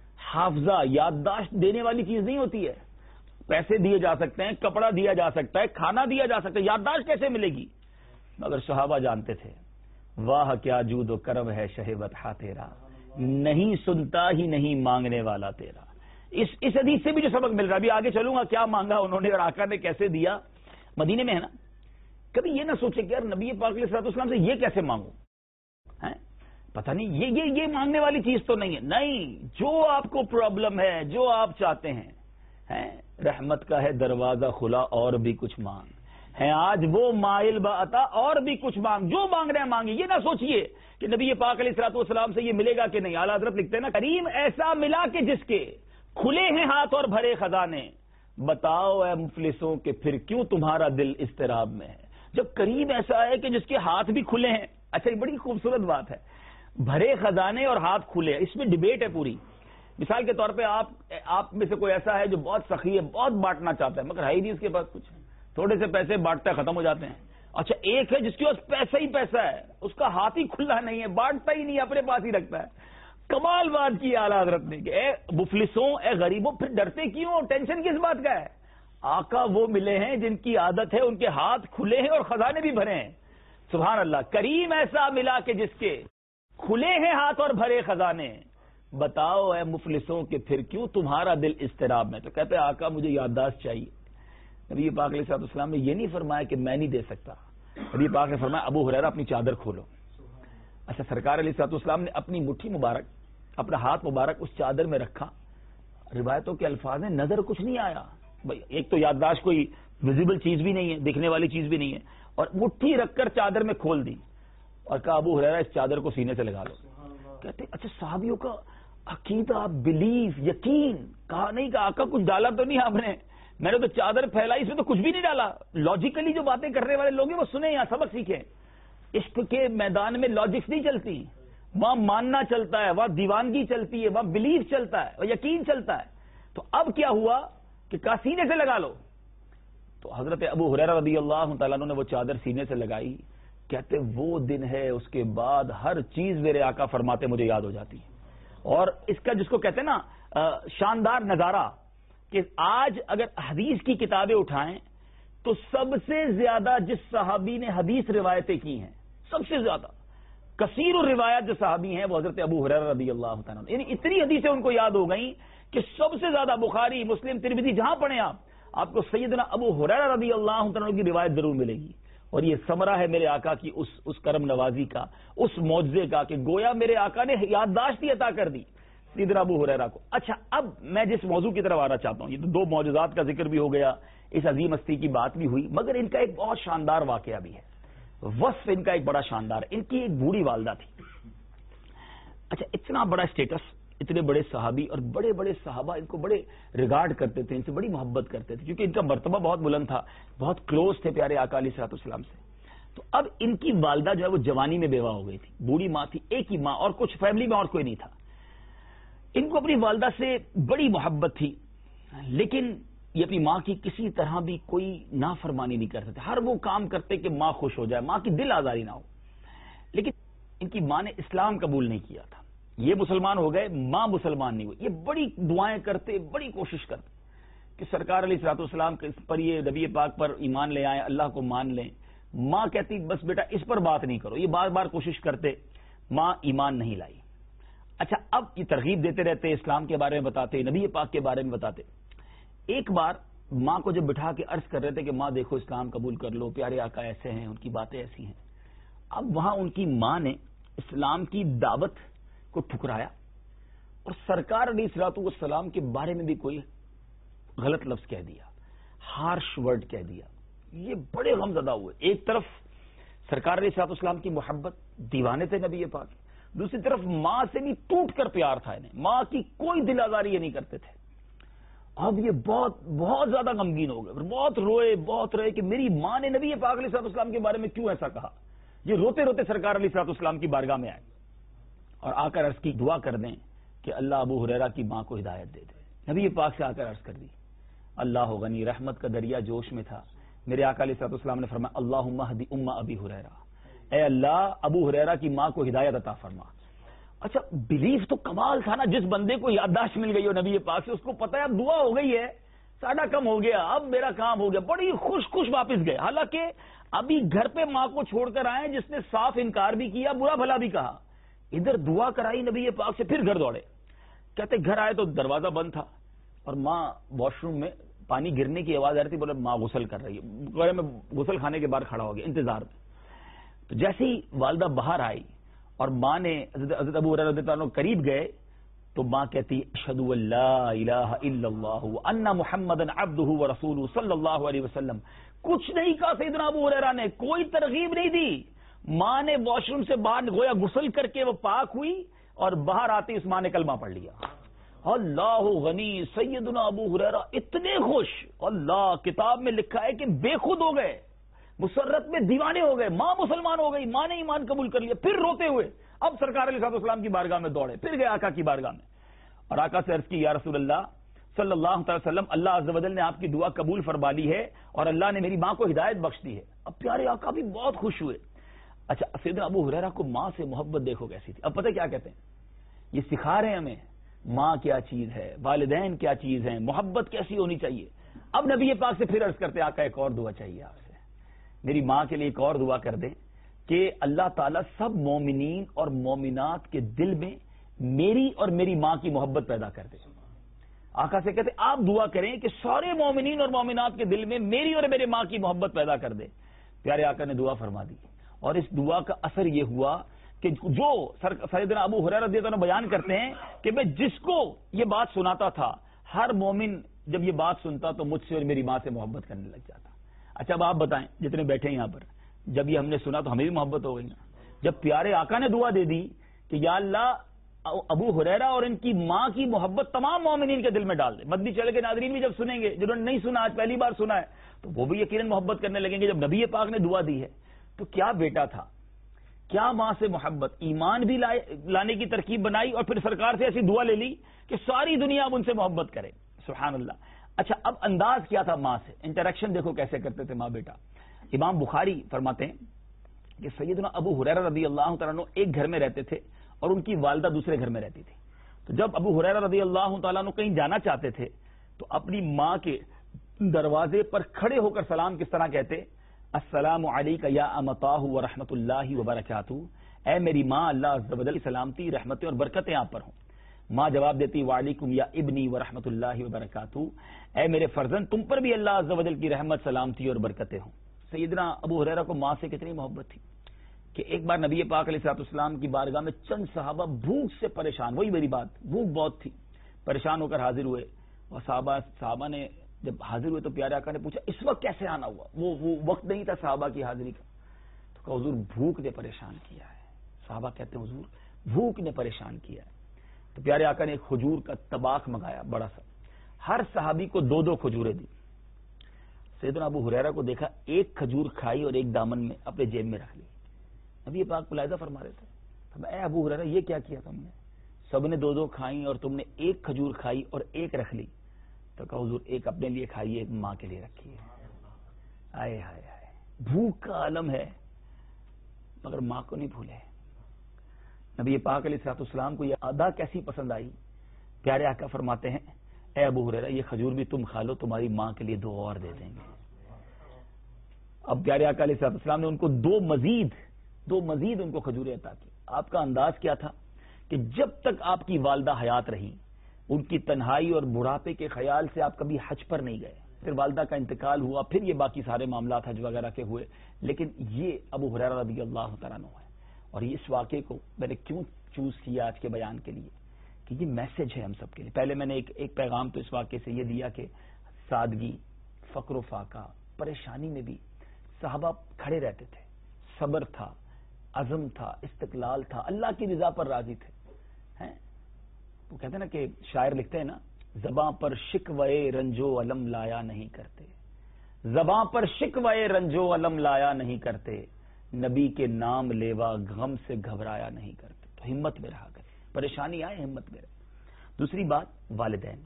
حافظہ، یادداشت دینے والی چیز نہیں ہوتی ہے۔ پیسے دیے جا سکتے ہیں، کپڑا دیا جا سکتا ہے، کھانا دیا جا سکتا ہے، یادداشت کیسے ملے گی؟ مگر صحابہ جانتے تھے، واہ کیا جود و کرم ہے شہ بطحہ تیرا، نہیں سنتا ہی نہیں مانگنے والا تیرا۔ اس اس حدیث سے بھی جو سبق مل رہا ہے، ابھی آگے چلوں گا کیا مانگا انہوں نے اور آقا نے کیسے دیا۔ مدینے میں ہے نا، کبھی یہ نہ سوچے کہ یار نبی پاک علیہ الصلوۃ والسلام سے یہ کیسے مانگوں، ہیں پتہ نہیں یہ یہ یہ مانگنے والی چیز تو نہیں ہے، نہیں، جو آپ کو پرابلم ہے، جو آپ چاہتے ہیں، ہیں رحمت کا ہے دروازہ کھلا اور بھی کچھ مانگ، ہیں آج وہ مائل بعطا اور بھی کچھ مانگ، جو مانگ رہے ہیں مانگی۔ یہ نہ سوچئے کہ نبی پاک علیہ الصلوۃ والسلام سے یہ ملے گا کہ نہیں۔ اعلیٰ حضرت لکھتے ہیں نا، کریم ایسا ملا کہ جس کے کھلے ہیں ہاتھ اور بھرے خزانے، بتاؤ اے مفلسوں کہ پھر کیوں تمہارا دل اضطراب میں ہے۔ جب کریم ایسا ہے کہ جس کے ہاتھ بھی کھلے ہیں، اچھا یہ بڑی خوبصورت بات ہے، بھرے خزانے اور ہاتھ کھلے، اس میں ڈیبیٹ ہے پوری۔ مثال کے طور پہ آپ آپ میں سے کوئی ایسا ہے جو بہت سخی ہے، بہت بانٹنا چاہتا ہے، مگر ہے ہی نہیں اس کے پاس کچھ، تھوڑے سے پیسے بانٹتا ہے ختم ہو جاتے ہیں۔ اچھا ایک ہے جس کے پاس پیسہ ہی پیسہ ہے، اس کا ہاتھ ہی کھلا نہیں ہے، بانٹتا ہی نہیں، اپنے پاس ہی رکھتا ہے۔ کمال بات کی اعلیٰ حضرت نے کہ اے مفلسوں، اے غریبوں، پھر ڈرتے کیوں، ٹینشن کس بات کا ہے؟ آقا وہ ملے ہیں جن کی عادت ہے ان کے ہاتھ کھلے ہیں اور خزانے بھی بھرے ہیں۔ سبحان اللہ، کریم ایسا ملا کہ جس کے کھلے ہیں ہاتھ اور بھرے خزانے، بتاؤ اے مفلسوں کہ پھر کیوں تمہارا دل اضطراب میں۔ تو کہتے ہیں آقا مجھے یادداشت چاہیے۔ نبی پاک علیہ الصلوۃ والسلام نے یہ نہیں فرمایا کہ میں نہیں دے سکتا، نبی پاک نے فرمایا ابو ہریرہ اپنی چادر کھولو۔ اچھا سرکار علیہ الصلوۃ والسلام نے اپنی مٹھی مبارک، اپنا ہاتھ مبارک اس چادر میں رکھا، روایتوں کے الفاظ ہیں نظر کچھ نہیں آیا۔ بھائی ایک تو یادداشت کوئی ویزیبل چیز بھی نہیں ہے، دکھنے والی چیز بھی نہیں ہے، اور مٹھی رکھ کر چادر میں کھول دی اور کہا ابو ہریرہ اس چادر کو سینے سے لگا لو. کہتے اچھا صحابیوں کا عقیدہ، بلیف، یقین. کہا نہیں کہ آقا کچھ ڈالا تو نہیں آپ نے، میں نے تو چادر پھیلائی، اس میں تو کچھ بھی نہیں ڈالا. لاجیکلی جو باتیں کرنے والے لوگ ہیں وہ سنیں، یہاں سبق سیکھیں. عشق کے میدان میں لاجکس نہیں چلتی، وہاں ماننا چلتا ہے، وہاں دیوانگی چلتی ہے، وہاں بلیف چلتا ہے، وہاں یقین چلتا ہے. تو اب کیا ہوا کہ کہا سینے سے لگا لو. تو حضرت ابو ہریرہ رضی اللہ تعالیٰ عنہ نے وہ چادر سینے سے لگائی. کہتے وہ دن ہے اس کے بعد ہر چیز میرے آقا فرماتے مجھے یاد ہو جاتی ہے. اور اس کا جس کو کہتے ہیں نا شاندار نظارہ کہ آج اگر حدیث کی کتابیں اٹھائیں تو سب سے زیادہ جس صحابی نے حدیث روایتیں کی ہیں، سب سے زیادہ کثیر الروایات جو صحابی ہیں وہ حضرت ابو ہریرہ رضی اللہ تعالیٰ عنہ. یعنی اتنی حدیثیں ان کو یاد ہو گئیں کہ سب سے زیادہ بخاری، مسلم، ترمذی جہاں پڑھیں آپ آپ کو سیدنا ابو ہریرہ رضی اللہ تعالیٰ عنہ کی روایت ضرور ملے گی. اور یہ ثمرہ ہے میرے آقا کی اس اس کرم نوازی کا، اس معجزے کا کہ گویا میرے آقا نے یادداشت ہی عطا کر دی سیدنا ابو ہریرہ کو. اچھا اب میں جس موضوع کی طرف آنا چاہتا ہوں، یہ تو دو معجزات کا ذکر بھی ہو گیا، اس عظیم ہستی کی بات بھی ہوئی، مگر ان کا ایک بہت شاندار واقعہ بھی ہے. وصف ان کا ایک بڑا شاندار. ان کی ایک بوڑھی والدہ تھی. اچھا اتنا بڑا اسٹیٹس، اتنے بڑے صحابی اور بڑے بڑے صحابہ ان کو بڑے ریگارڈ کرتے تھے، ان سے بڑی محبت کرتے تھے کیونکہ ان کا مرتبہ بہت بلند تھا، بہت کلوز تھے پیارے آقا علیہ الصلوۃ والسلام سے. تو اب ان کی والدہ جو ہے وہ جوانی میں بیوہ ہو گئی تھی، بوڑھی ماں تھی، ایک ہی ماں، اور کچھ فیملی میں اور کوئی نہیں تھا. ان کو اپنی والدہ سے بڑی محبت تھی، لیکن یہ اپنی ماں کی کسی طرح بھی کوئی نافرمانی نہیں کرتے تھے. ہر وہ کام کرتے کہ ماں خوش ہو جائے، ماں کی دل آزاری نہ ہو. لیکن ان کی ماں نے اسلام قبول نہیں کیا تھا. یہ مسلمان ہو گئے، ماں مسلمان نہیں ہوئی. یہ بڑی دعائیں کرتے، بڑی کوشش کرتے کہ سرکار علیہ الصلوۃ والسلام پر، یہ نبی پاک پر ایمان لے آئیں، اللہ کو مان لیں. ماں کہتی بس بیٹا اس پر بات نہیں کرو. یہ بار بار کوشش کرتے، ماں ایمان نہیں لائی. اچھا اب یہ ترغیب دیتے رہتے، اسلام کے بارے میں بتاتے، نبی پاک کے بارے میں بتاتے. ایک بار ماں کو جب بٹھا کے عرض کر رہے تھے کہ ماں دیکھو اسلام قبول کر لو، پیارے آقا ایسے ہیں، ان کی باتیں ایسی ہیں. اب وہاں ان کی ماں نے اسلام کی دعوت کو ٹھکرایا اور سرکار علیہ الصلوۃ والسلام کے بارے میں بھی کوئی غلط لفظ کہہ دیا، ہارش ورڈ کہہ دیا. یہ بڑے غم زدہ ہوئے. ایک طرف سرکار علیہ الصلوۃ والسلام کی محبت، دیوانے تھے نبی پاک، دوسری طرف ماں سے بھی ٹوٹ کر پیار تھا انہیں، ماں کی کوئی دل آزاری یہ نہیں کرتے تھے. اب یہ بہت بہت زیادہ غمگین ہو گئے، بہت روئے بہت روئے کہ میری ماں نے نبی پاک علیہ الصلوۃ والسلام کے بارے میں کیوں ایسا کہا. یہ روتے روتے سرکار علیہ الصلوۃ والسلام کی بارگاہ میں آئے اور آ کر عرض کی دعا کر دیں کہ اللہ ابو ہریرہ کی ماں کو ہدایت دے دے. نبی پاک سے آ کر عرض کر دی. اللہ غنی، رحمت کا دریا جوش میں تھا. میرے آقا علیہ الصلوۃ والسلام نے فرمایا اللہم اہد ام ابی ہریرہ، اے اللہ ابو ہریرہ کی ماں کو ہدایت عطا فرما. اچھا بلیف تو کمال تھا نا، جس بندے کو یادداشت مل گئی ہو نبی پاک سے، اس کو پتا ہے اب دعا ہو گئی ہے، ساڈا کم ہو گیا، اب میرا کام ہو گیا. بڑی خوش خوش واپس گئے. حالانکہ ابھی گھر پہ ماں کو چھوڑ کر آئے جس نے صاف انکار بھی کیا، برا بھلا بھی کہا. ادھر دعا کرائی نبی پاک سے، پھر گھر دوڑے. کہتے گھر آئے تو دروازہ بند تھا اور ماں واش روم میں پانی گرنے کی آواز آ رہی تھی. بولے ماں غسل کر رہی ہے. میں غسل خانے کے باہر کھڑا ہو گیا انتظار میں. تو جیسے ہی والدہ باہر آئی اور ماں نے حضرت ابو ہریرہ رضی اللہ عنہ قریب گئے تو ماں کہتی اشہد ان لا الہ الا اللہ وان محمدا عبدہ ورسولہ صلی اللہ علیہ وسلم. کچھ نہیں کہا سیدنا ابو ہریرہ نے، کوئی ترغیب نہیں دی. ماں نے واش روم سے باہر گویا غسل کر کے وہ پاک ہوئی اور باہر آتے اس ماں نے کلمہ پڑھ لیا. اللہ غنی، سیدنا ابو ہریرہ اتنے خوش، اللہ کتاب میں لکھا ہے کہ بے خود ہو گئے، مسرت میں دیوانے ہو گئے. ماں مسلمان ہو گئی، ماں نے ایمان قبول کر لیا. پھر روتے ہوئے اب سرکار علیہ السلام کی بارگاہ میں دوڑے، پھر گئے آقا کی بارگاہ میں اور آقا سے عرض کی یا رسول اللہ صلی اللہ تعالی وسلم، اللہ عز و جل نے آپ کی دعا قبول فرما لی ہے اور اللہ نے میری ماں کو ہدایت بخش دی ہے. اب پیارے آقا بھی بہت خوش ہوئے. اچھا سیدنا ابو ہریرہ کو ماں سے محبت دیکھو کیسی تھی. اب پتہ کیا کہتے ہیں، یہ سکھا رہے ہیں ہمیں ماں کیا چیز ہے، والدین کیا چیز ہیں، محبت کیسی ہونی چاہیے. اب نبی پاک سے پھر عرض کرتے آقا ایک اور دعا چاہیے آپ سے، میری ماں کے لیے ایک اور دعا کر دیں کہ اللہ تعالیٰ سب مومنین اور مومنات کے دل میں میری اور میری ماں کی محبت پیدا کر دے. آقا سے کہتے آپ دعا کریں کہ سارے مومنین اور مومنات کے دل میں میری اور میرے ماں کی محبت پیدا کر دے. پیارے آقا نے دعا فرما دی اور اس دعا کا اثر یہ ہوا کہ جو سیدنا ابو ہریرہ رضی اللہ عنہ بیان کرتے ہیں کہ میں جس کو یہ بات سناتا تھا ہر مومن جب یہ بات سنتا تو مجھ سے اور میری ماں سے محبت کرنے لگ جاتا. اچھا اب آپ بتائیں جتنے بیٹھے ہیں یہاں پر, جب یہ ہم نے سنا تو ہمیں بھی محبت ہو گئی نا. جب پیارے آقا نے دعا دے دی کہ یا اللہ ابو ہریرہ اور ان کی ماں کی محبت تمام مومنین کے دل میں ڈال دے. مدنی چینل کے ناظرین بھی جب سنیں گے, جنہوں نے نہیں سنا آج پہلی بار سنا ہے, تو وہ بھی یقیناً محبت کرنے لگیں گے. جب نبی پاک نے دعا دی ہے تو کیا بیٹا تھا, کیا ماں سے محبت, ایمان بھی لانے کی ترکیب بنائی اور پھر سرکار سے ایسی دعا لے لی کہ ساری دنیا اب ان سے محبت کرے. سبحان اللہ. اچھا اب انداز کیا تھا ماں سے, انٹریکشن دیکھو کیسے کرتے تھے ماں بیٹا. امام بخاری فرماتے ہیں کہ سیدنا ابو ہریرہ رضی اللہ تعالیٰ عنہ ایک گھر میں رہتے تھے اور ان کی والدہ دوسرے گھر میں رہتی تھی. تو جب ابو ہریرہ رضی اللہ تعالیٰ عنہ کہیں جانا چاہتے تھے تو اپنی ماں کے دروازے پر کھڑے ہو کر سلام کس طرح کہتے, السلام علیک یا امتاہ ورحمۃ اللہ وبرکاتہ, اے میری ماں اللہ عز و جل کی سلامتی رحمتیں اور برکتیں آپ پر ہوں. ماں جواب دیتی وعلیکم یا ابنی ورحمۃ اللہ وبرکاتہ, اے میرے فرزند تم پر بھی اللہ عز و جل کی رحمت سلامتی اور برکتیں ہوں. سیدنا ابو ہریرہ کو ماں سے کتنی محبت تھی کہ ایک بار نبی پاک علیہ الصلوۃ والسلام کی بارگاہ میں چند صحابہ بھوک سے پریشان, وہی میری بات, بھوک بہت تھی, پریشان ہو کر حاضر ہوئے. اور صحابہ صحابہ نے جب حاضر ہوئے تو پیارے آقا نے پوچھا اس وقت کیسے آنا ہوا, وہ وہ وقت نہیں تھا صحابہ کی حاضری کا. تو کہا حضور بھوک نے پریشان کیا ہے. صحابہ کہتے ہیں حضور بھوک نے پریشان کیا ہے. تو پیارے آقا نے ایک کھجور کا طباق منگایا بڑا سا, ہر صحابی کو دو دو کھجوریں دی. سیدنا ابو ہریرہ کو دیکھا, ایک کھجور کھائی اور ایک دامن میں اپنے جیب میں رکھ لی. ابھی یہ پاک ملاحظہ فرما رہے تھے, اے ابو ہریرہ یہ کیا کیا تم نے, سب نے دو دو کھائیں اور تم نے ایک کھجور کھائی اور ایک رکھ لی. تو کہا حضور ایک اپنے لیے کھائیے ایک ماں کے لیے رکھیے. آئے ہائے ہائے, بھوک کا عالم ہے مگر ماں کو نہیں بھولے. نبی پاک علیہ الصلوۃ والسلام کو یہ ادا کیسی پسند آئی. پیارے آقا فرماتے ہیں اے ابو ہریرہ یہ کھجور بھی تم کھا لو, تمہاری ماں کے لیے دو اور دے دیں گے. اب پیارے آقا علیہ الصلوۃ والسلام نے ان کو دو مزید دو مزید ان کو کھجوریں عطا کی. آپ کا انداز کیا تھا کہ جب تک آپ کی والدہ حیات رہی, ان کی تنہائی اور بڑھاپے کے خیال سے آپ کبھی حج پر نہیں گئے. پھر والدہ کا انتقال ہوا, پھر یہ باقی سارے معاملات حج وغیرہ کے ہوئے, لیکن یہ ابو ہریرہ رضی اللہ تعالیٰ عنہ ہے. اور اس واقعے کو میں نے کیوں چوز کیا آج کے بیان کے لیے کہ یہ میسج ہے ہم سب کے لیے. پہلے میں نے ایک ایک پیغام تو اس واقعے سے یہ دیا کہ سادگی, فقر و فاقہ, پریشانی میں بھی صحابہ کھڑے رہتے تھے, صبر تھا, عزم تھا, استقلال تھا, اللہ کی رضا پر راضی تھے. ہیں وہ کہتے ہیں نا کہ شاعر لکھتے ہیں نا, زباں پر شکوے رنجو علم لایا نہیں کرتے, زباں پر شکوے رنجو علم لایا نہیں کرتے, نبی کے نام لیوا غم سے گھبرایا نہیں کرتے. تو ہمت میں رہا کرے, پریشانی آئے ہمت میں رہے. دوسری بات والدین,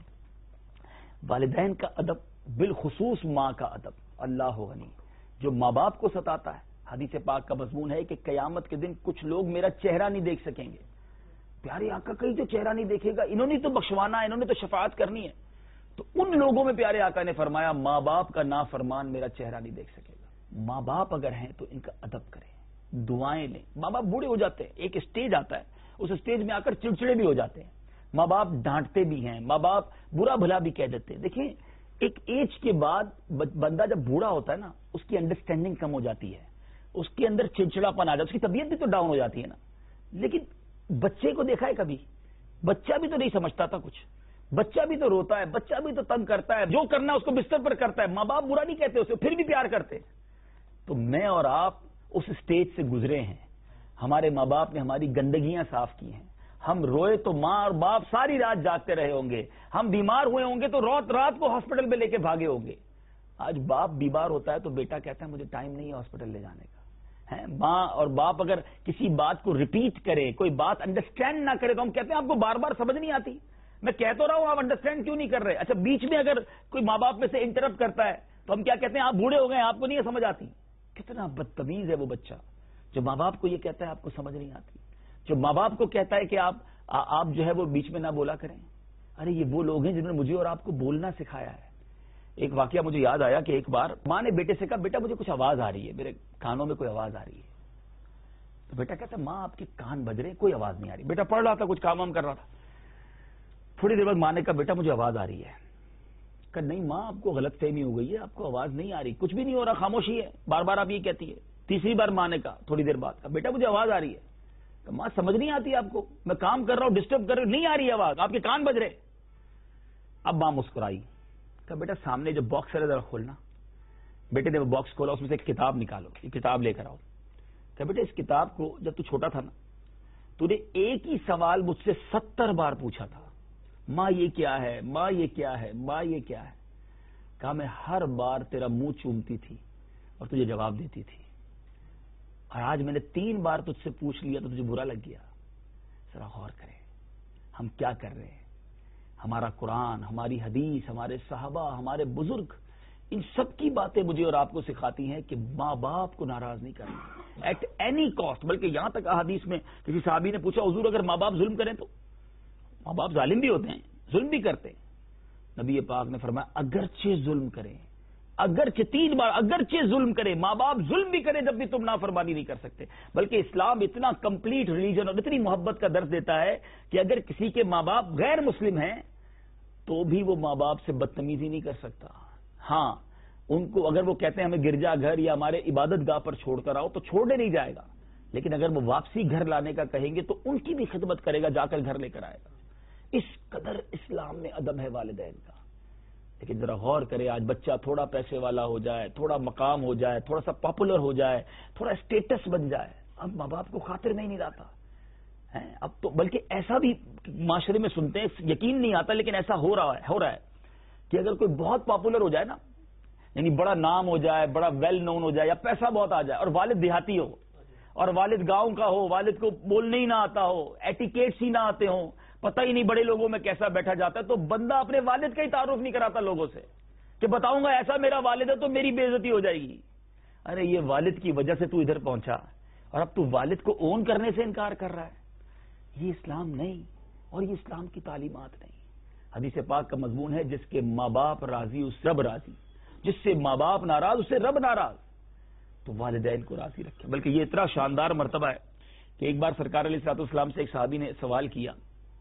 والدین کا ادب, بالخصوص ماں کا ادب. اللہ غنی, جو ماں باپ کو ستاتا ہے, حدیث پاک کا مضمون ہے کہ قیامت کے دن کچھ لوگ میرا چہرہ نہیں دیکھ سکیں گے. پیارے آقا کہیں تو چہرہ نہیں دیکھے گا, انہوں نے تو بخشوانا ہے, انہوں نے تو شفاعت کرنی ہے. تو ان لوگوں میں پیارے آقا نے فرمایا ماں باپ کا نافرمان میرا چہرہ نہیں دیکھ سکے گا. ماں باپ اگر ہیں تو ان کا ادب کریں, دعائیں لیں. ماں باپ بوڑھے ہو جاتے ہیں, ایک اسٹیج آتا ہے, اس اسٹیج میں آ کر چڑچڑے بھی ہو جاتے ہیں. ماں باپ ڈانٹتے بھی ہیں, ماں باپ برا بھلا بھی کہہ دیتے ہیں. دیکھیں ایک ایج کے بعد بندہ جب بوڑھا ہوتا ہے نا, اس کی انڈرسٹینڈنگ کم ہو جاتی ہے, اس کے اندر چڑچڑا پن آ جاتا ہے, اس کی طبیعت بھی تو ڈاؤن ہو جاتی ہے نا. لیکن بچے کو دیکھا ہے کبھی, بچہ بھی تو نہیں سمجھتا تھا کچھ, بچہ بھی تو روتا ہے, بچہ بھی تو تنگ کرتا ہے, جو کرنا ہے اس کو بستر پر کرتا ہے. ماں باپ برا نہیں کہتے اسے, پھر بھی پیار کرتے. تو میں اور آپ اس اسٹیج سے گزرے ہیں, ہمارے ماں باپ نے ہماری گندگیاں صاف کی ہیں. ہم روئے تو ماں اور باپ ساری رات جاگتے رہے ہوں گے, ہم بیمار ہوئے ہوں گے تو رات رات کو ہاسپٹل میں لے کے بھاگے ہوں گے. آج باپ بیمار ہوتا ہے تو بیٹا کہتا ہے مجھے ٹائم نہیں ہے ہاسپٹل لے جانے کا. ماں اور باپ اگر کسی بات کو ریپیٹ کرے, کوئی بات انڈرسٹینڈ نہ کرے, تو ہم کہتے ہیں آپ کو بار بار سمجھ نہیں آتی, میں کہہ تو رہا ہوں آپ انڈرسٹینڈ کیوں نہیں کر رہے. اچھا بیچ میں اگر کوئی ماں باپ میں سے انٹرپٹ کرتا ہے تو ہم کیا کہتے ہیں آپ بوڑھے ہو گئے, آپ کو نہیں سمجھ آتی. کتنا بدتمیز ہے وہ بچہ جو ماں باپ کو یہ کہتا ہے آپ کو سمجھ نہیں آتی, جو ماں باپ کو کہتا ہے کہ آپ آپ جو ہے وہ بیچ میں نہ بولا کریں. ارے یہ وہ لوگ ہیں جنہوں نے مجھے اور آپ کو بولنا سکھایا ہے. ایک واقعہ مجھے یاد آیا کہ ایک بار ماں نے بیٹے سے کہا بیٹا مجھے کچھ آواز آ رہی ہے, میرے کانوں میں کوئی آواز آ رہی ہے. تو بیٹا کہتا ماں آپ کے کان بج رہے ہیں, کوئی آواز نہیں آ رہی. بیٹا پڑھ رہا تھا, کچھ کام وام کر رہا تھا. تھوڑی دیر بعد ماں نے کہا بیٹا مجھے آواز آ رہی ہے. کہ نہیں ماں آپ کو غلط فہمی ہو گئی ہے, آپ کو آواز نہیں آ رہی, کچھ بھی نہیں ہو رہا, خاموشی ہے. بار بار آپ یہ کہتی ہے. تیسری بار ماں نے کہا تھوڑی دیر بعد, بیٹا مجھے آواز آ رہی ہے. کہ ماں سمجھ نہیں آتی آپ کو, میں کام کر رہا ہوں, ڈسٹرب کر رہا ہوں, نہیں آ رہی آواز, آپ کے کان بج رہے. اب ماں مسکرائی, کہا بیٹا سامنے جو باکس ہے ذرا کھولنا. بیٹے نے وہ باکس کھولا, اس میں سے ایک کتاب نکالو, یہ کتاب لے کر آؤ. کہا بیٹا اس کتاب کو جب تو چھوٹا تھا نا, تو نے ایک ہی سوال مجھ سے ستر بار پوچھا تھا, ماں یہ کیا ہے, ماں یہ کیا ہے, ماں یہ کیا ہے. کہا میں ہر بار تیرا منہ چومتی تھی اور تجھے جواب دیتی تھی, اور آج میں نے تین بار تجھ سے پوچھ لیا تو تجھے برا لگ گیا. ذرا غور کریں ہم کیا کر رہے ہیں. ہمارا قرآن, ہماری حدیث, ہمارے صحابہ, ہمارے بزرگ, ان سب کی باتیں مجھے اور آپ کو سکھاتی ہیں کہ ماں باپ کو ناراض نہیں کرنا ایٹ اینی کاسٹ. بلکہ یہاں تک احادیث میں کسی صحابی نے پوچھا حضور اگر ماں باپ ظلم کریں تو؟ ماں باپ ظالم بھی ہوتے ہیں, ظلم بھی کرتے ہیں. نبی پاک نے فرمایا اگرچہ ظلم کریں, اگرچہ تین بار اگرچہ ظلم کرے, ماں باپ ظلم بھی کرے جب بھی تم نافرمانی نہیں کر سکتے. بلکہ اسلام اتنا کمپلیٹ ریلیجن اور اتنی محبت کا درس دیتا ہے کہ اگر کسی کے ماں باپ غیر مسلم ہیں تو بھی وہ ماں باپ سے بدتمیزی نہیں کر سکتا. ہاں ان کو اگر وہ کہتے ہیں ہمیں گرجا گھر یا ہمارے عبادت گاہ پر چھوڑ کر آؤ تو چھوڑنے نہیں جائے گا, لیکن اگر وہ واپسی گھر لانے کا کہیں گے تو ان کی بھی خدمت کرے گا, جا کر گھر لے کر آئے گا. اس قدر اسلام میں ادب ہے والدین کا. لیکن ذرا غور کرے, آج بچہ تھوڑا پیسے والا ہو جائے, تھوڑا مقام ہو جائے, تھوڑا سا پاپولر ہو جائے, تھوڑا اسٹیٹس بن جائے, اب ماں باپ کو خاطر میں ہی نہیں رہتا ہے. اب تو بلکہ ایسا بھی معاشرے میں سنتے ہیں, یقین نہیں آتا لیکن ایسا ہو رہا ہے ہو رہا ہے کہ اگر کوئی بہت پاپولر ہو جائے نا, یعنی بڑا نام ہو جائے, بڑا ویل نون ہو جائے, یا پیسہ بہت آ جائے, اور والد دیہاتی ہو, اور والد گاؤں کا ہو, والد کو بولنے ہی نہ آتا ہو, ایٹیکیٹس ہی نہ آتے ہوں, پتہ ہی نہیں بڑے لوگوں میں کیسا بیٹھا جاتا ہے, تو بندہ اپنے والد کا ہی تعارف نہیں کراتا لوگوں سے کہ بتاؤں گا ایسا میرا والد ہے تو میری بے عزتی ہو جائے گی. ارے یہ والد کی وجہ سے تو ادھر پہنچا اور اب تو والد کو اون کرنے سے انکار کر رہا ہے. یہ اسلام نہیں اور یہ اسلام کی تعلیمات نہیں. حدیث پاک کا مضمون ہے جس کے ماں باپ راضی اس رب راضی, جس سے ماں باپ ناراض اس سے رب ناراض. تو والدین کو راضی رکھے. بلکہ یہ اتنا شاندار مرتبہ ہے کہ ایک بار سرکار علیہ الصلوۃ والسلام سے ایک صحابی نے سوال کیا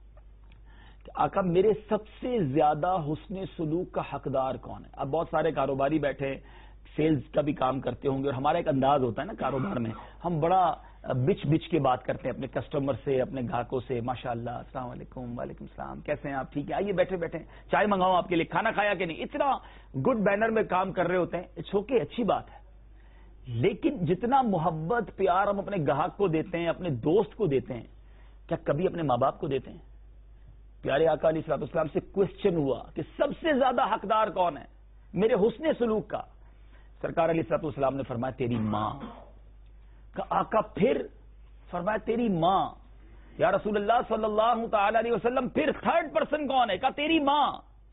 کہ آقا میرے سب سے زیادہ حسن سلوک کا حقدار کون ہے؟ اب بہت سارے کاروباری بیٹھے سیلز کا بھی کام کرتے ہوں گے, اور ہمارا ایک انداز ہوتا ہے نا کاروبار میں, ہم بڑا بچ بچ کے بات کرتے ہیں اپنے کسٹمر سے, اپنے گاہکوں سے, ماشاء اللہ السلام علیکم, وعلیکم السلام, کیسے ہیں آپ, ٹھیک ہے, آئیے بیٹھے بیٹھے چائے منگاؤں آپ کے لیے, کھانا کھایا کہ نہیں, اتنا گڈ بینر میں کام کر رہے ہوتے ہیں. اٹس اوکے, اچھی بات ہے. لیکن جتنا محبت پیار ہم اپنے گاہک کو دیتے ہیں, اپنے دوست کو دیتے ہیں, کیا کبھی اپنے ماں باپ کو دیتے ہیں؟ پیارے آقا علیہ الصلوۃ والسلام سے کوشچن ہوا کہ سب سے زیادہ حقدار کون ہے میرے حسن سلوک کا؟ سرکار علیہ الصلوۃ والسلام نے فرمایا تیری ماں. کہ آقا پھر؟ فرمایا تیری ماں. یا رسول اللہ صلی اللہ تعالی علیہ وسلم پھر تھرڈ پرسن کون ہے؟ کہا تیری ماں.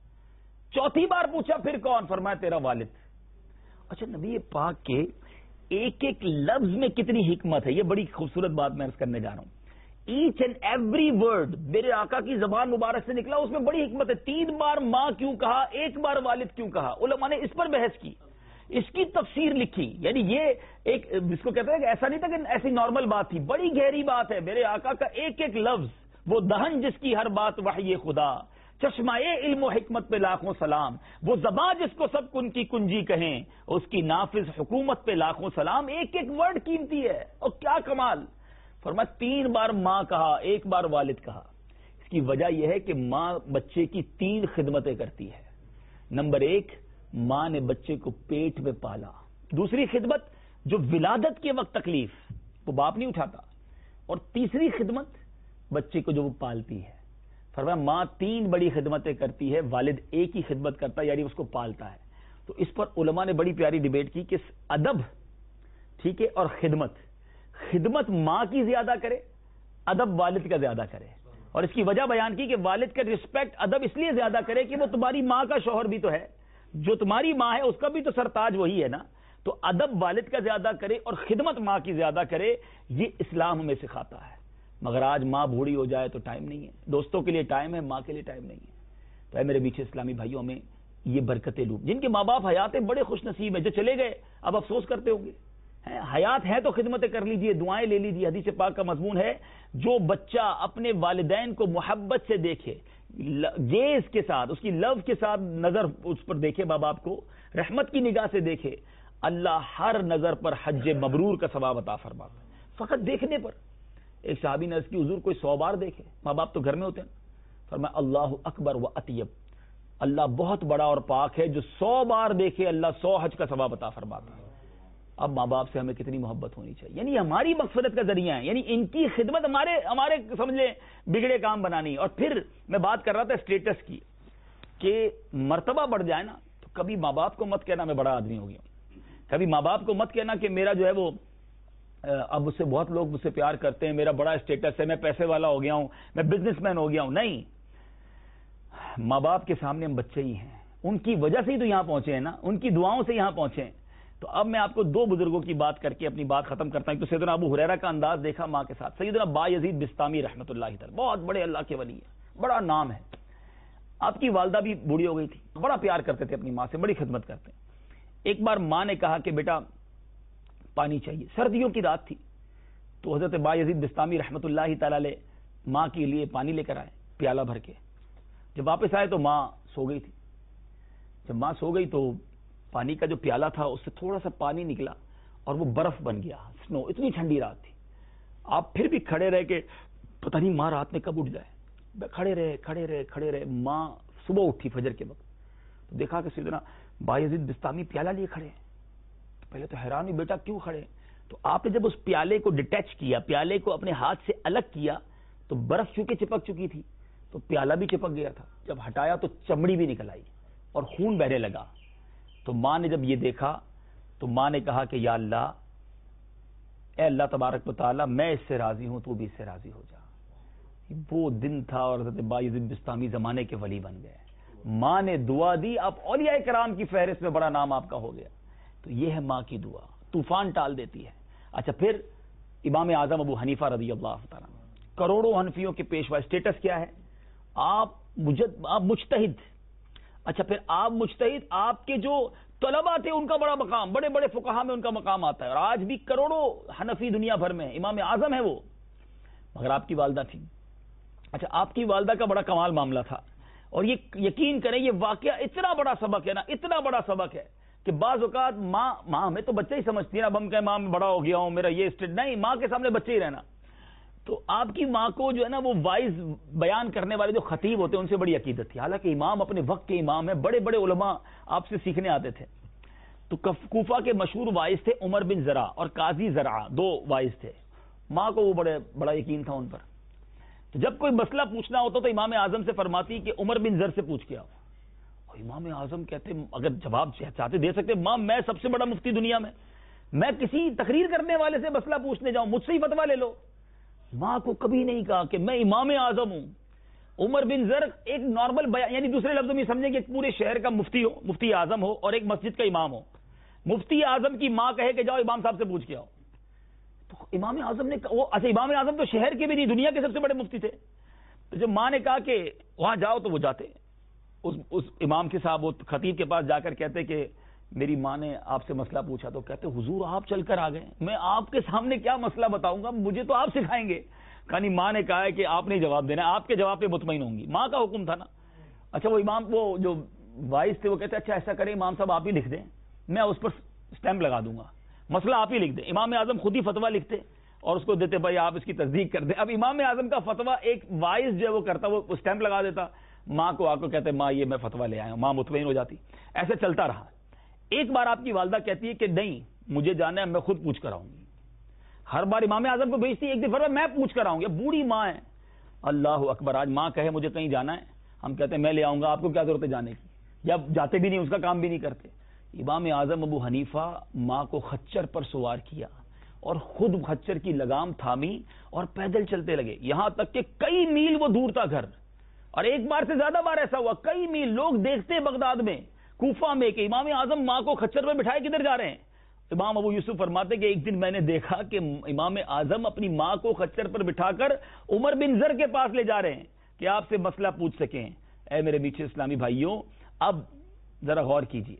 چوتھی بار پوچھا پھر کون؟ فرمایا تیرا والد. اچھا نبی پاک کے ایک ایک لفظ میں کتنی حکمت ہے, یہ بڑی خوبصورت بات میں عرض کرنے جا رہا ہوں. ایچ اینڈ ایوری ورڈ میرے آقا کی زبان مبارک سے نکلا, اس میں بڑی حکمت ہے. تین بار ماں کیوں کہا, ایک بار والد کیوں کہا؟ علماء نے اس پر بحث کی, اس کی تفسیر لکھی. یعنی یہ ایک جس کو کہتے ہیں کہ ایسا نہیں تھا کہ ایسی نارمل بات تھی, بڑی گہری بات ہے. میرے آقا کا ایک ایک لفظ, وہ دہن جس کی ہر بات وحی خدا, چشمہ علم و حکمت پہ لاکھوں سلام, وہ زباں جس کو سب کن کی کنجی کہیں, اس کی نافذ حکومت پہ لاکھوں سلام. ایک ایک ورڈ قیمتی ہے, اور کیا کمال. فرمایا تین بار ماں کہا, ایک بار والد کہا. اس کی وجہ یہ ہے کہ ماں بچے کی تین خدمتیں کرتی ہے. نمبر ایک, ماں نے بچے کو پیٹ میں پالا. دوسری خدمت جو ولادت کے وقت تکلیف وہ باپ نہیں اٹھاتا. اور تیسری خدمت بچے کو جو وہ پالتی ہے. فرمایا ماں تین بڑی خدمتیں کرتی ہے, والد ایک ہی خدمت کرتا ہے, یعنی اس کو پالتا ہے. تو اس پر علماء نے بڑی پیاری ڈیبیٹ کی کہ ادب ٹھیک ہے اور خدمت, خدمت ماں کی زیادہ کرے, ادب والد کا زیادہ کرے. اور اس کی وجہ بیان کی کہ والد کا رسپیکٹ ادب اس لیے زیادہ کرے کہ وہ تمہاری ماں کا شوہر بھی تو ہے, جو تمہاری ماں ہے اس کا بھی تو سرتاج وہی ہے نا. تو ادب والد کا زیادہ کرے اور خدمت ماں کی زیادہ کرے, یہ اسلام ہمیں سکھاتا ہے. مگر آج ماں بوڑھی ہو جائے تو ٹائم نہیں ہے, دوستوں کے لیے ٹائم ہے, ماں کے لیے ٹائم نہیں ہے. تو اے میرے بیچے اسلامی بھائیوں میں یہ برکتیں لوٹ, جن کے ماں باپ حیات ہیں بڑے خوش نصیب ہیں, جو چلے گئے اب افسوس کرتے ہوں گے. حیات ہے تو خدمتیں کر لیجئے, دعائیں لے لیجئے. حدیث پاک کا مضمون ہے جو بچہ اپنے والدین کو محبت سے دیکھے, گیز کے ساتھ, اس کی لو کے ساتھ نظر اس پر دیکھے, ماں باپ کو رحمت کی نگاہ سے دیکھے, اللہ ہر نظر پر حج مبرور کا ثواب عطا فرماتا ہے, فقط دیکھنے پر. ایک صحابی نے اس کی حضور کوئی سو بار دیکھے, ماں باپ تو گھر میں ہوتے ہیں. فرمایا اللہ اکبر و اطیب, اللہ بہت بڑا اور پاک ہے جو سو بار دیکھے اللہ سو حج کا ثواب عطا فرماتا ہے. اب ماں باپ سے ہمیں کتنی محبت ہونی چاہیے, یعنی ہماری مغفرت کا ذریعہ ہے, یعنی ان کی خدمت ہمارے ہمارے سمجھ لیں بگڑے کام بنانی. اور پھر میں بات کر رہا تھا اسٹیٹس کی کہ مرتبہ بڑھ جائے نا, تو کبھی ماں باپ کو مت کہنا میں بڑا آدمی ہو گیا ہوں, کبھی ماں باپ کو مت کہنا کہ میرا جو ہے وہ اب مجھ سے بہت لوگ مجھ سے پیار کرتے ہیں, میرا بڑا اسٹیٹس ہے, میں پیسے والا ہو گیا ہوں, میں بزنس مین ہو گیا ہوں. نہیں, ماں باپ کے سامنے ہم بچے ہی ہیں, ان کی وجہ سے ہی تو یہاں پہنچے ہیں نا, ان کی دعاؤں سے یہاں پہنچے ہیں. تو اب میں آپ کو دو بزرگوں کی بات کر کے اپنی بات ختم کرتا ہوں. تو سیدنا ابو ہریرہ کا انداز دیکھا ماں کے ساتھ. سیدنا بایزید بستامی رحمۃ اللہ تعالی, بہت بڑے اللہ کے ولی ہیں, بڑا نام ہے. آپ کی والدہ بھی بوڑھی ہو گئی تھی, بڑا پیار کرتے تھے اپنی ماں سے, بڑی خدمت کرتے ہیں. ایک بار ماں نے کہا کہ بیٹا پانی چاہیے, سردیوں کی رات تھی. تو حضرت بایزید بستامی رحمۃ اللہ تعالی علیہ ماں کے لیے پانی لے کر آئے پیالہ بھر کے. جب واپس آئے تو ماں سو گئی تھی. جب ماں سو گئی تو پانی کا جو پیالہ تھا اس سے تھوڑا سا پانی نکلا اور وہ برف بن گیا, سنو. اتنی ٹھنڈی رات تھی. آپ پھر بھی کھڑے رہے کہ پتہ نہیں ماں رات میں کب اٹھ جائے. کھڑے رہے کھڑے رہے کھڑے رہے ماں صبح اٹھی فجر کے وقت, تو دیکھا کہ سیدنا بایزید بستامی پیالہ لیے کھڑے ہیں. تو پہلے تو حیران ہوئی, بیٹا کیوں کھڑے؟ تو آپ نے جب اس پیالے کو ڈیٹیچ کیا, پیالے کو اپنے ہاتھ سے الگ کیا, تو برف چونکہ چپک چکی تھی تو پیالہ بھی چپک گیا تھا. جب ہٹایا تو چمڑی بھی نکل آئی اور خون بہنے لگا. تو ماں نے جب یہ دیکھا تو ماں نے کہا کہ یا اللہ, اے اللہ تبارک و تعالی, میں اس سے راضی ہوں, تو بھی اس سے راضی ہو جا. وہ دن تھا اور حضرت بایزید بستامی زمانے کے ولی بن گئے. ماں نے دعا دی, آپ اولیاء کرام کی فہرست میں بڑا نام آپ کا ہو گیا. تو یہ ہے ماں کی دعا, طوفان ٹال دیتی ہے. اچھا, پھر امام اعظم ابو حنیفہ رضی اللہ تعالیٰ, کروڑوں حنفیوں کے پیشوا, اسٹیٹس کیا ہے؟ آپ مجد آپ مجتہد. اچھا, پھر آپ مجتہد, آپ کے جو طلباء تھے ان کا بڑا مقام, بڑے بڑے فقہا میں ان کا مقام آتا ہے. اور آج بھی کروڑوں حنفی دنیا بھر میں, امام اعظم ہے وہ, مگر آپ کی والدہ تھی. اچھا, آپ کی والدہ کا بڑا کمال معاملہ تھا. اور یہ یقین کریں یہ واقعہ اتنا بڑا سبق ہے نا, اتنا بڑا سبق ہے کہ بعض اوقات ماں ماں ہمیں تو بچے ہی سمجھتی ہے نا. اب ہم کہیں ماں میں بڑا ہو گیا ہوں, میرا یہ اسٹیٹ, نہیں, ماں کے سامنے بچے ہی رہنا. تو آپ کی ماں کو جو ہے نا وہ وائز بیان کرنے والے جو خطیب ہوتے ہیں ان سے بڑی عقیدت تھی. حالانکہ امام اپنے وقت کے امام ہیں, بڑے بڑے علماء آپ سے سیکھنے آتے تھے. تو کوفہ کے مشہور وائز تھے عمر بن زرع اور قاضی زرع, دو وائز تھے. ماں کو وہ بڑے بڑا یقین تھا ان پر. تو جب کوئی مسئلہ پوچھنا ہوتا تو امام اعظم سے فرماتی کہ عمر بن زر سے پوچھ کے آؤ. اور امام اعظم کہتے اگر جواب چاہتے دے سکتے, ماں میں سب سے بڑا مفتی دنیا میں, میں کسی تقریر کرنے والے سے مسئلہ پوچھنے جاؤں, مجھ سے ہی فتویٰ لے لو. ماں کو کبھی نہیں کہا کہ میں امام اعظم ہوں. عمر بن زر ایک نارمل بیان, یعنی دوسرے لفظوں میں سمجھیں کہ ایک پورے شہر کا مفتی ہو, مفتی اعظم ہو, اور ایک مسجد کا امام ہو. مفتی اعظم کی ماں کہے کہ جاؤ امام صاحب سے پوچھ کے آؤ. تو امام اعظم نے وہ, اچھا امام اعظم تو شہر کے بھی نہیں, دنیا کے سب سے بڑے مفتی تھے. تو جب ماں نے کہا کہ وہاں جاؤ تو وہ جاتے. اس, اس امام کے صاحب وہ خطیب کے پاس جا کر کہتے کہ میری ماں نے آپ سے مسئلہ پوچھا. تو کہتے حضور آپ چل کر آ گئے, میں آپ کے سامنے کیا مسئلہ بتاؤں گا, مجھے تو آپ سکھائیں گے. کہانی ماں نے کہا ہے کہ آپ نے جواب دینا, آپ کے جواب پہ مطمئن ہوں گی. ماں کا حکم تھا نا. اچھا, وہ امام وہ جو وائس تھے وہ کہتے اچھا ایسا کریں امام صاحب آپ ہی لکھ دیں, میں اس پر اسٹیمپ لگا دوں گا, مسئلہ آپ ہی لکھ دیں. امام اعظم خود ہی فتویٰ لکھتے اور اس کو دیتے, بھائی آپ اس کی تصدیق کر دیں. اب امام اعظم کا فتویٰ ایک وائس جو ہے وہ کرتا, وہ اسٹیمپ لگا دیتا, ماں کو آ کو کہتے ماں یہ میں فتویٰ لے آیا ہوں, ماں مطمئن ہو جاتی. ایسے چلتا رہا. ایک بار آپ کی والدہ کہتی ہے کہ نہیں مجھے جانا ہے, میں خود پوچھ کر آؤں گی. ہر بار امام اعظم کو بھیجتی, ایک دن فرمایا میں پوچھ کر آؤں گی. بوڑھی ماں ہے, اللہ اکبر. آج ماں کہے مجھے کہیں جانا ہے, ہم کہتے ہیں میں لے آؤں گا, آپ کو کیا ضرورت ہے جانے کی, یا جاتے بھی نہیں, اس کا کام بھی نہیں کرتے. امام اعظم ابو حنیفہ ماں کو خچر پر سوار کیا اور خود خچر کی لگام تھامی اور پیدل چلتے لگے, یہاں تک کہ کئی میل وہ دور تھا گھر. اور ایک بار سے زیادہ بار ایسا ہوا, کئی میل لوگ دیکھتے بغداد میں, کوفہ میں, کہ امام اعظم ماں کو خچر پر بٹھائے کدھر جا رہے ہیں. امام ابو یوسف فرماتے کہ ایک دن میں نے دیکھا کہ امام اعظم اپنی ماں کو خچر پر بٹھا کر عمر بن زر کے پاس لے جا رہے ہیں کہ آپ سے مسئلہ پوچھ سکیں. اے میرے میٹھے اسلامی بھائیوں, اب ذرا غور کیجیے,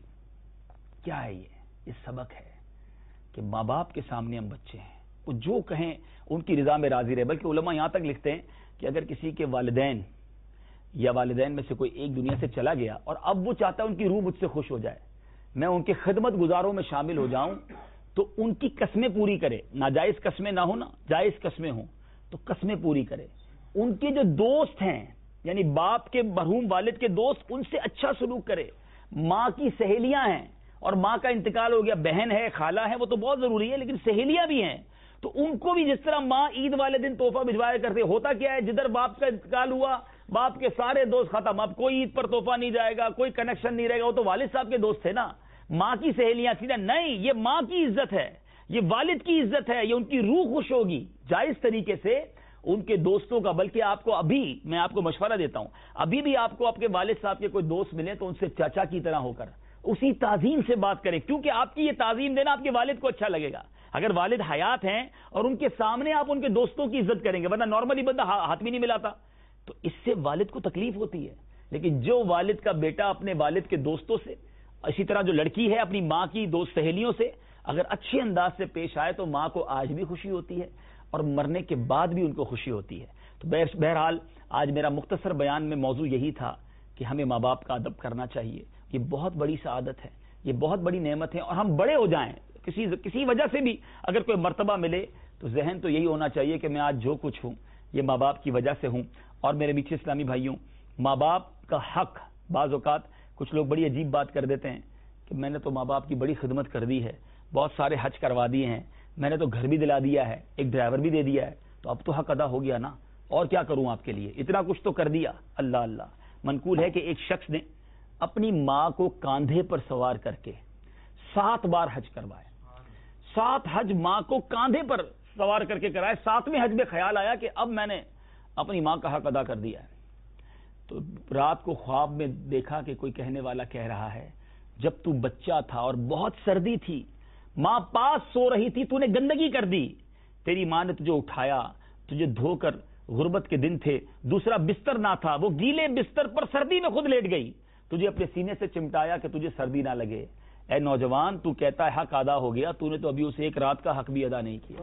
کیا ہے یہ یہ سبق ہے کہ ماں باپ کے سامنے ہم بچے ہیں, وہ جو کہیں ان کی رضا میں راضی رہے. بلکہ علماء یہاں تک لکھتے ہیں کہ اگر کسی کے والدین یا والدین میں سے کوئی ایک دنیا سے چلا گیا اور اب وہ چاہتا ہے ان کی روح مجھ سے خوش ہو جائے, میں ان کے خدمت گزاروں میں شامل ہو جاؤں, تو ان کی قسمیں پوری کرے. ناجائز قسمیں نہ ہو نا, جائز قسمیں ہوں تو قسمیں پوری کرے. ان کے جو دوست ہیں یعنی باپ کے مرحوم والد کے دوست، ان سے اچھا سلوک کرے. ماں کی سہیلیاں ہیں اور ماں کا انتقال ہو گیا، بہن ہے، خالہ ہے، وہ تو بہت ضروری ہے، لیکن سہیلیاں بھی ہیں تو ان کو بھی جس طرح ماں عید والے دن تحفہ بھجوایا کرتے. ہوتا کیا ہے، جدھر باپ کا انتقال ہوا باپ کے سارے دوست ختم، اب کوئی عید پر تحفہ نہیں جائے گا، کوئی کنیکشن نہیں رہے گا، وہ تو والد صاحب کے دوست تھے نا، ماں کی سہیلیاں تھی نا. نہیں، یہ ماں کی عزت ہے، یہ والد کی عزت ہے، یہ ان کی روح خوش ہوگی. جائز طریقے سے ان کے دوستوں کا، بلکہ آپ کو ابھی میں آپ کو مشورہ دیتا ہوں، ابھی بھی آپ کو آپ کے والد صاحب کے کوئی دوست ملے تو ان سے چاچا کی طرح ہو کر اسی تعظیم سے بات کریں، کیونکہ آپ کی یہ تعظیم دینا آپ کے والد کو اچھا لگے گا. اگر والد حیات ہیں اور ان کے سامنے آپ ان کے دوستوں کی عزت کریں گے، ورنہ نارملی بندہ ہاتھ بھی نہیں ملاتا، تو اس سے والد کو تکلیف ہوتی ہے. لیکن جو والد کا بیٹا اپنے والد کے دوستوں سے، اسی طرح جو لڑکی ہے اپنی ماں کی دوست سہیلیوں سے اگر اچھے انداز سے پیش آئے تو ماں کو آج بھی خوشی ہوتی ہے اور مرنے کے بعد بھی ان کو خوشی ہوتی ہے. تو بہرحال آج میرا مختصر بیان میں موضوع یہی تھا کہ ہمیں ماں باپ کا ادب کرنا چاہیے. یہ بہت بڑی سعادت ہے، یہ بہت بڑی نعمت ہے، اور ہم بڑے ہو جائیں کسی کسی وجہ سے بھی اگر کوئی مرتبہ ملے تو ذہن تو یہی ہونا چاہیے کہ میں آج جو کچھ ہوں یہ ماں باپ کی وجہ سے ہوں. اور میرے میٹھے اسلامی بھائیوں، ماں باپ کا حق، بعض اوقات کچھ لوگ بڑی عجیب بات کر دیتے ہیں کہ میں نے تو ماں باپ کی بڑی خدمت کر دی ہے، بہت سارے حج کروا دیے ہیں، میں نے تو گھر بھی دلا دیا ہے، ایک ڈرائیور بھی دے دیا ہے، تو اب تو حق ادا ہو گیا نا، اور کیا کروں آپ کے لیے، اتنا کچھ تو کر دیا. اللہ اللہ. منقول ہے کہ ایک شخص نے اپنی ماں کو کاندھے پر سوار کر کے سات بار حج کروائے. سات حج ماں کو کاندھے پر سوار کر کے کرائے. ساتویں حج میں خیال آیا کہ اب میں نے اپنی ماں کا حق ادا کر دیا ہے. تو رات کو خواب میں دیکھا کہ کوئی کہنے والا کہہ رہا ہے، جب تو بچہ تھا اور بہت سردی تھی، ماں پاس سو رہی تھی، تو نے گندگی کر دی، تیری ماں نے تجھے اٹھایا، تجھے دھو کر، غربت کے دن تھے، دوسرا بستر نہ تھا، وہ گیلے بستر پر سردی میں خود لیٹ گئی، تجھے اپنے سینے سے چمٹایا کہ تجھے سردی نہ لگے. اے نوجوان، تو کہتا ہے حق ادا ہو گیا، تو نے تو ابھی اسے ایک رات کا حق بھی ادا نہیں کیا.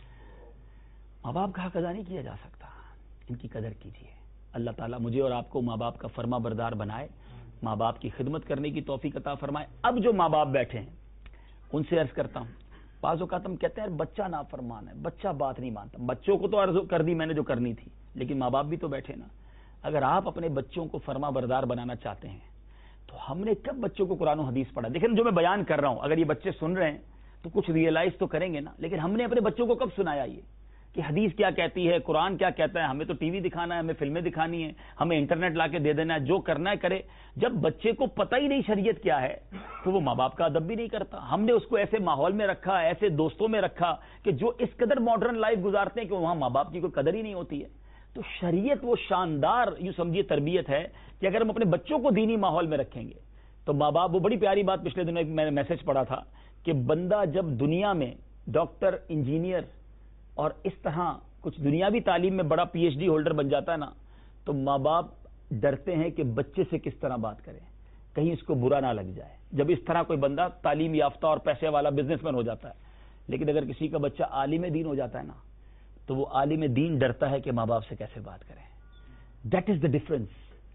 ماں باپ کا حق ادا نہیں کیا جا سکتا، ان کی قدر کیجیے. اللہ تعالیٰ مجھے اور آپ کو ماں باپ کا فرما بردار بنائے، ماں باپ کی خدمت کرنے کی توفیق عطا فرمائے. اب جو ماں باپ بیٹھے ہیں ان سے عرض کرتا ہوں، بعض اوقات ہم کہتے ہیں بچہ نافرمان ہے، بچہ بات نہیں مانتا. بچوں کو تو عرض کر دی میں نے جو کرنی تھی، لیکن ماں باپ بھی تو بیٹھے نا. اگر آپ اپنے بچوں کو فرما بردار بنانا چاہتے ہیں تو ہم نے کب بچوں کو قرآن و حدیث پڑھا؟ دیکھیں جو میں بیان کر رہا ہوں، اگر یہ بچے سن رہے ہیں تو کچھ ریئلائز تو کریں گے نا. لیکن ہم نے اپنے بچوں کو کب سنایا یہ کہ حدیث کیا کہتی ہے، قرآن کیا کہتا ہے؟ ہمیں تو ٹی وی دکھانا ہے، ہمیں فلمیں دکھانی ہے، ہمیں انٹرنیٹ لا کے دے دینا ہے، جو کرنا ہے کرے. جب بچے کو پتہ ہی نہیں شریعت کیا ہے تو وہ ماں باپ کا ادب بھی نہیں کرتا. ہم نے اس کو ایسے ماحول میں رکھا، ایسے دوستوں میں رکھا کہ جو اس قدر ماڈرن لائف گزارتے ہیں کہ وہاں ماں باپ کی کوئی قدر ہی نہیں ہوتی ہے. تو شریعت وہ شاندار یوں سمجھیے تربیت ہے کہ اگر ہم اپنے بچوں کو دینی ماحول میں رکھیں گے تو ماں باپ، وہ بڑی پیاری بات پچھلے دنوں ایک میں نے میسج پڑھا تھا کہ بندہ جب دنیا میں ڈاکٹر، انجینئر اور اس طرح کچھ دنیاوی تعلیم میں بڑا پی ایچ ڈی ہولڈر بن جاتا ہے نا، تو ماں باپ ڈرتے ہیں کہ بچے سے کس طرح بات کریں، کہیں اس کو برا نہ لگ جائے. جب اس طرح کوئی بندہ تعلیم یافتہ اور پیسے والا بزنس مین ہو جاتا ہے. لیکن اگر کسی کا بچہ عالم دین ہو جاتا ہے نا تو وہ عالم دین ڈرتا ہے کہ ماں باپ سے کیسے بات کریں. That is the difference.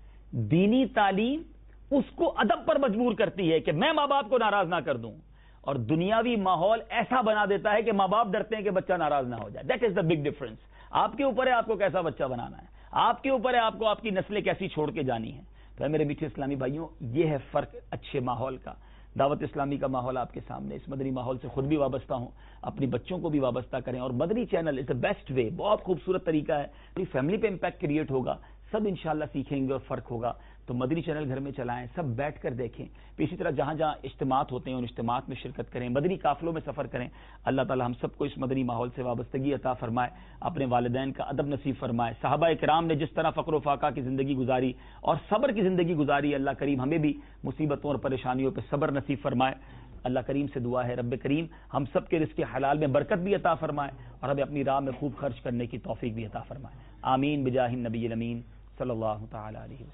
دینی تعلیم اس کو ادب پر مجبور کرتی ہے کہ میں ماں باپ کو ناراض نہ کر دوں، اور دنیاوی ماحول ایسا بنا دیتا ہے کہ ماں باپ ڈرتے ہیں کہ بچہ ناراض نہ ہو جائے. That is the big difference. آپ کے اوپر ہے آپ کو کیسا بچہ بنانا ہے، آپ کے اوپر ہے آپ کو آپ کی نسلیں کیسی چھوڑ کے جانی ہے. تو میرے میٹھے اسلامی بھائیوں، یہ ہے فرق اچھے ماحول کا. دعوت اسلامی کا ماحول آپ کے سامنے. اس مدنی ماحول سے خود بھی وابستہ ہوں، اپنی بچوں کو بھی وابستہ کریں. اور مدنی channel is the best way, بہت خوبصورت طریقہ ہے. پوری فیملی پہ امپیکٹ کریٹ ہوگا، سب انشاءاللہ سیکھیں گے اور فرق ہوگا. تو مدنی چینل گھر میں چلائیں، سب بیٹھ کر دیکھیں. پھر اسی طرح جہاں جہاں اجتماعات ہوتے ہیں ان اجتماعات میں شرکت کریں، مدنی قافلوں میں سفر کریں. اللہ تعالی ہم سب کو اس مدنی ماحول سے وابستگی عطا فرمائے، اپنے والدین کا ادب نصیب فرمائے. صحابہ کرام نے جس طرح فقر و فاقہ کی زندگی گزاری اور صبر کی زندگی گزاری، اللہ کریم ہمیں بھی مصیبتوں اور پریشانیوں پہ صبر نصیب فرمائے. اللہ کریم سے دعا ہے رب کریم ہم سب کے رزق حلال میں برکت بھی عطا فرمائے اور ہمیں اپنی راہ میں خوب خرچ کرنے کی توفیق بھی عطا فرمائے. آمین بجاہ النبی الامین صلی اللہ تعالی علیہ وسلم.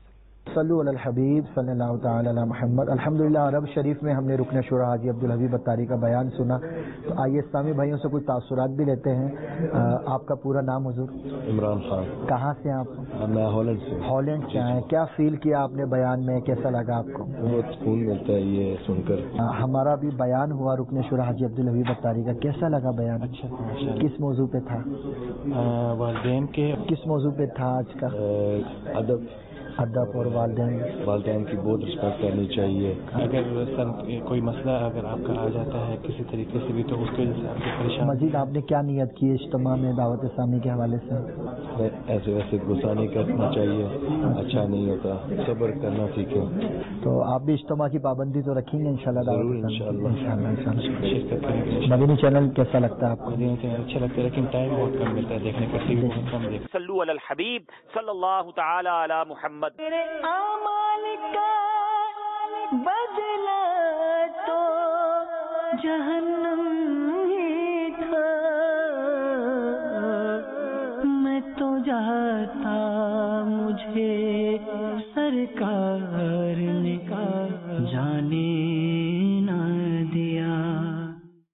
صلو علی الحبیب صلی اللہ تعالی علی محمد. الحمدللہ عرب شریف میں ہم نے رکن شورا حاجی عبدالحبیب اتاری کا بیان سنا. تو آئیے اسلامی بھائیوں سے کچھ تاثرات بھی لیتے ہیں. آپ کا پورا نام حضور؟ عمران خان. کہاں سے آپ؟ میں ہالینڈ سے. ہالینڈ سے آئے. کیا فیل کیا آپ نے بیان میں, کیسا لگا آپ کو؟ بہت سکون ملتا ہے یہ سن کر. ہمارا بھی بیان ہوا رکن شورا حاجی عبدالحبیب اتاری کا, کیسا لگا بیان؟ اچھا. کس موضوع پہ تھا؟ والدین کے. کس موضوع پہ تھا آج کا؟ ادب. ادب اور والدین. والدین کی بہت رسپیکٹ کرنی چاہیے. اگر سر کوئی مسئلہ اگر آپ کا آ جاتا ہے کسی طریقے سے بھی تو اس کی وجہ سے آپ کو پریشان. مزید آپ نے کیا نیت کی اجتماع میں دعوت اسلامی کے حوالے سے؟ ایسے ویسے غصہ نہیں کرنا چاہیے, اچھا نہیں ہوتا, صبر کرنا سیکھیں. تو آپ بھی اجتماع کی پابندی تو رکھیں گے انشاءاللہ؟ ضرور انشاءاللہ. شرکت کریں گے. مدنی چینل کیسا لگتا ہے آپ کو؟ مدنی چینل اچھا لگتا ہے لیکن ٹائم بہت کم ملتا ہے دیکھنے کا, ٹی وی بہت کم دیکھتے. صلو علی الحبیب صلی اللہ تعالی علی محمد. تیرے اعمال کا بدلہ تو جہنم ہی تھا, میں تو جاتا مجھے سرکار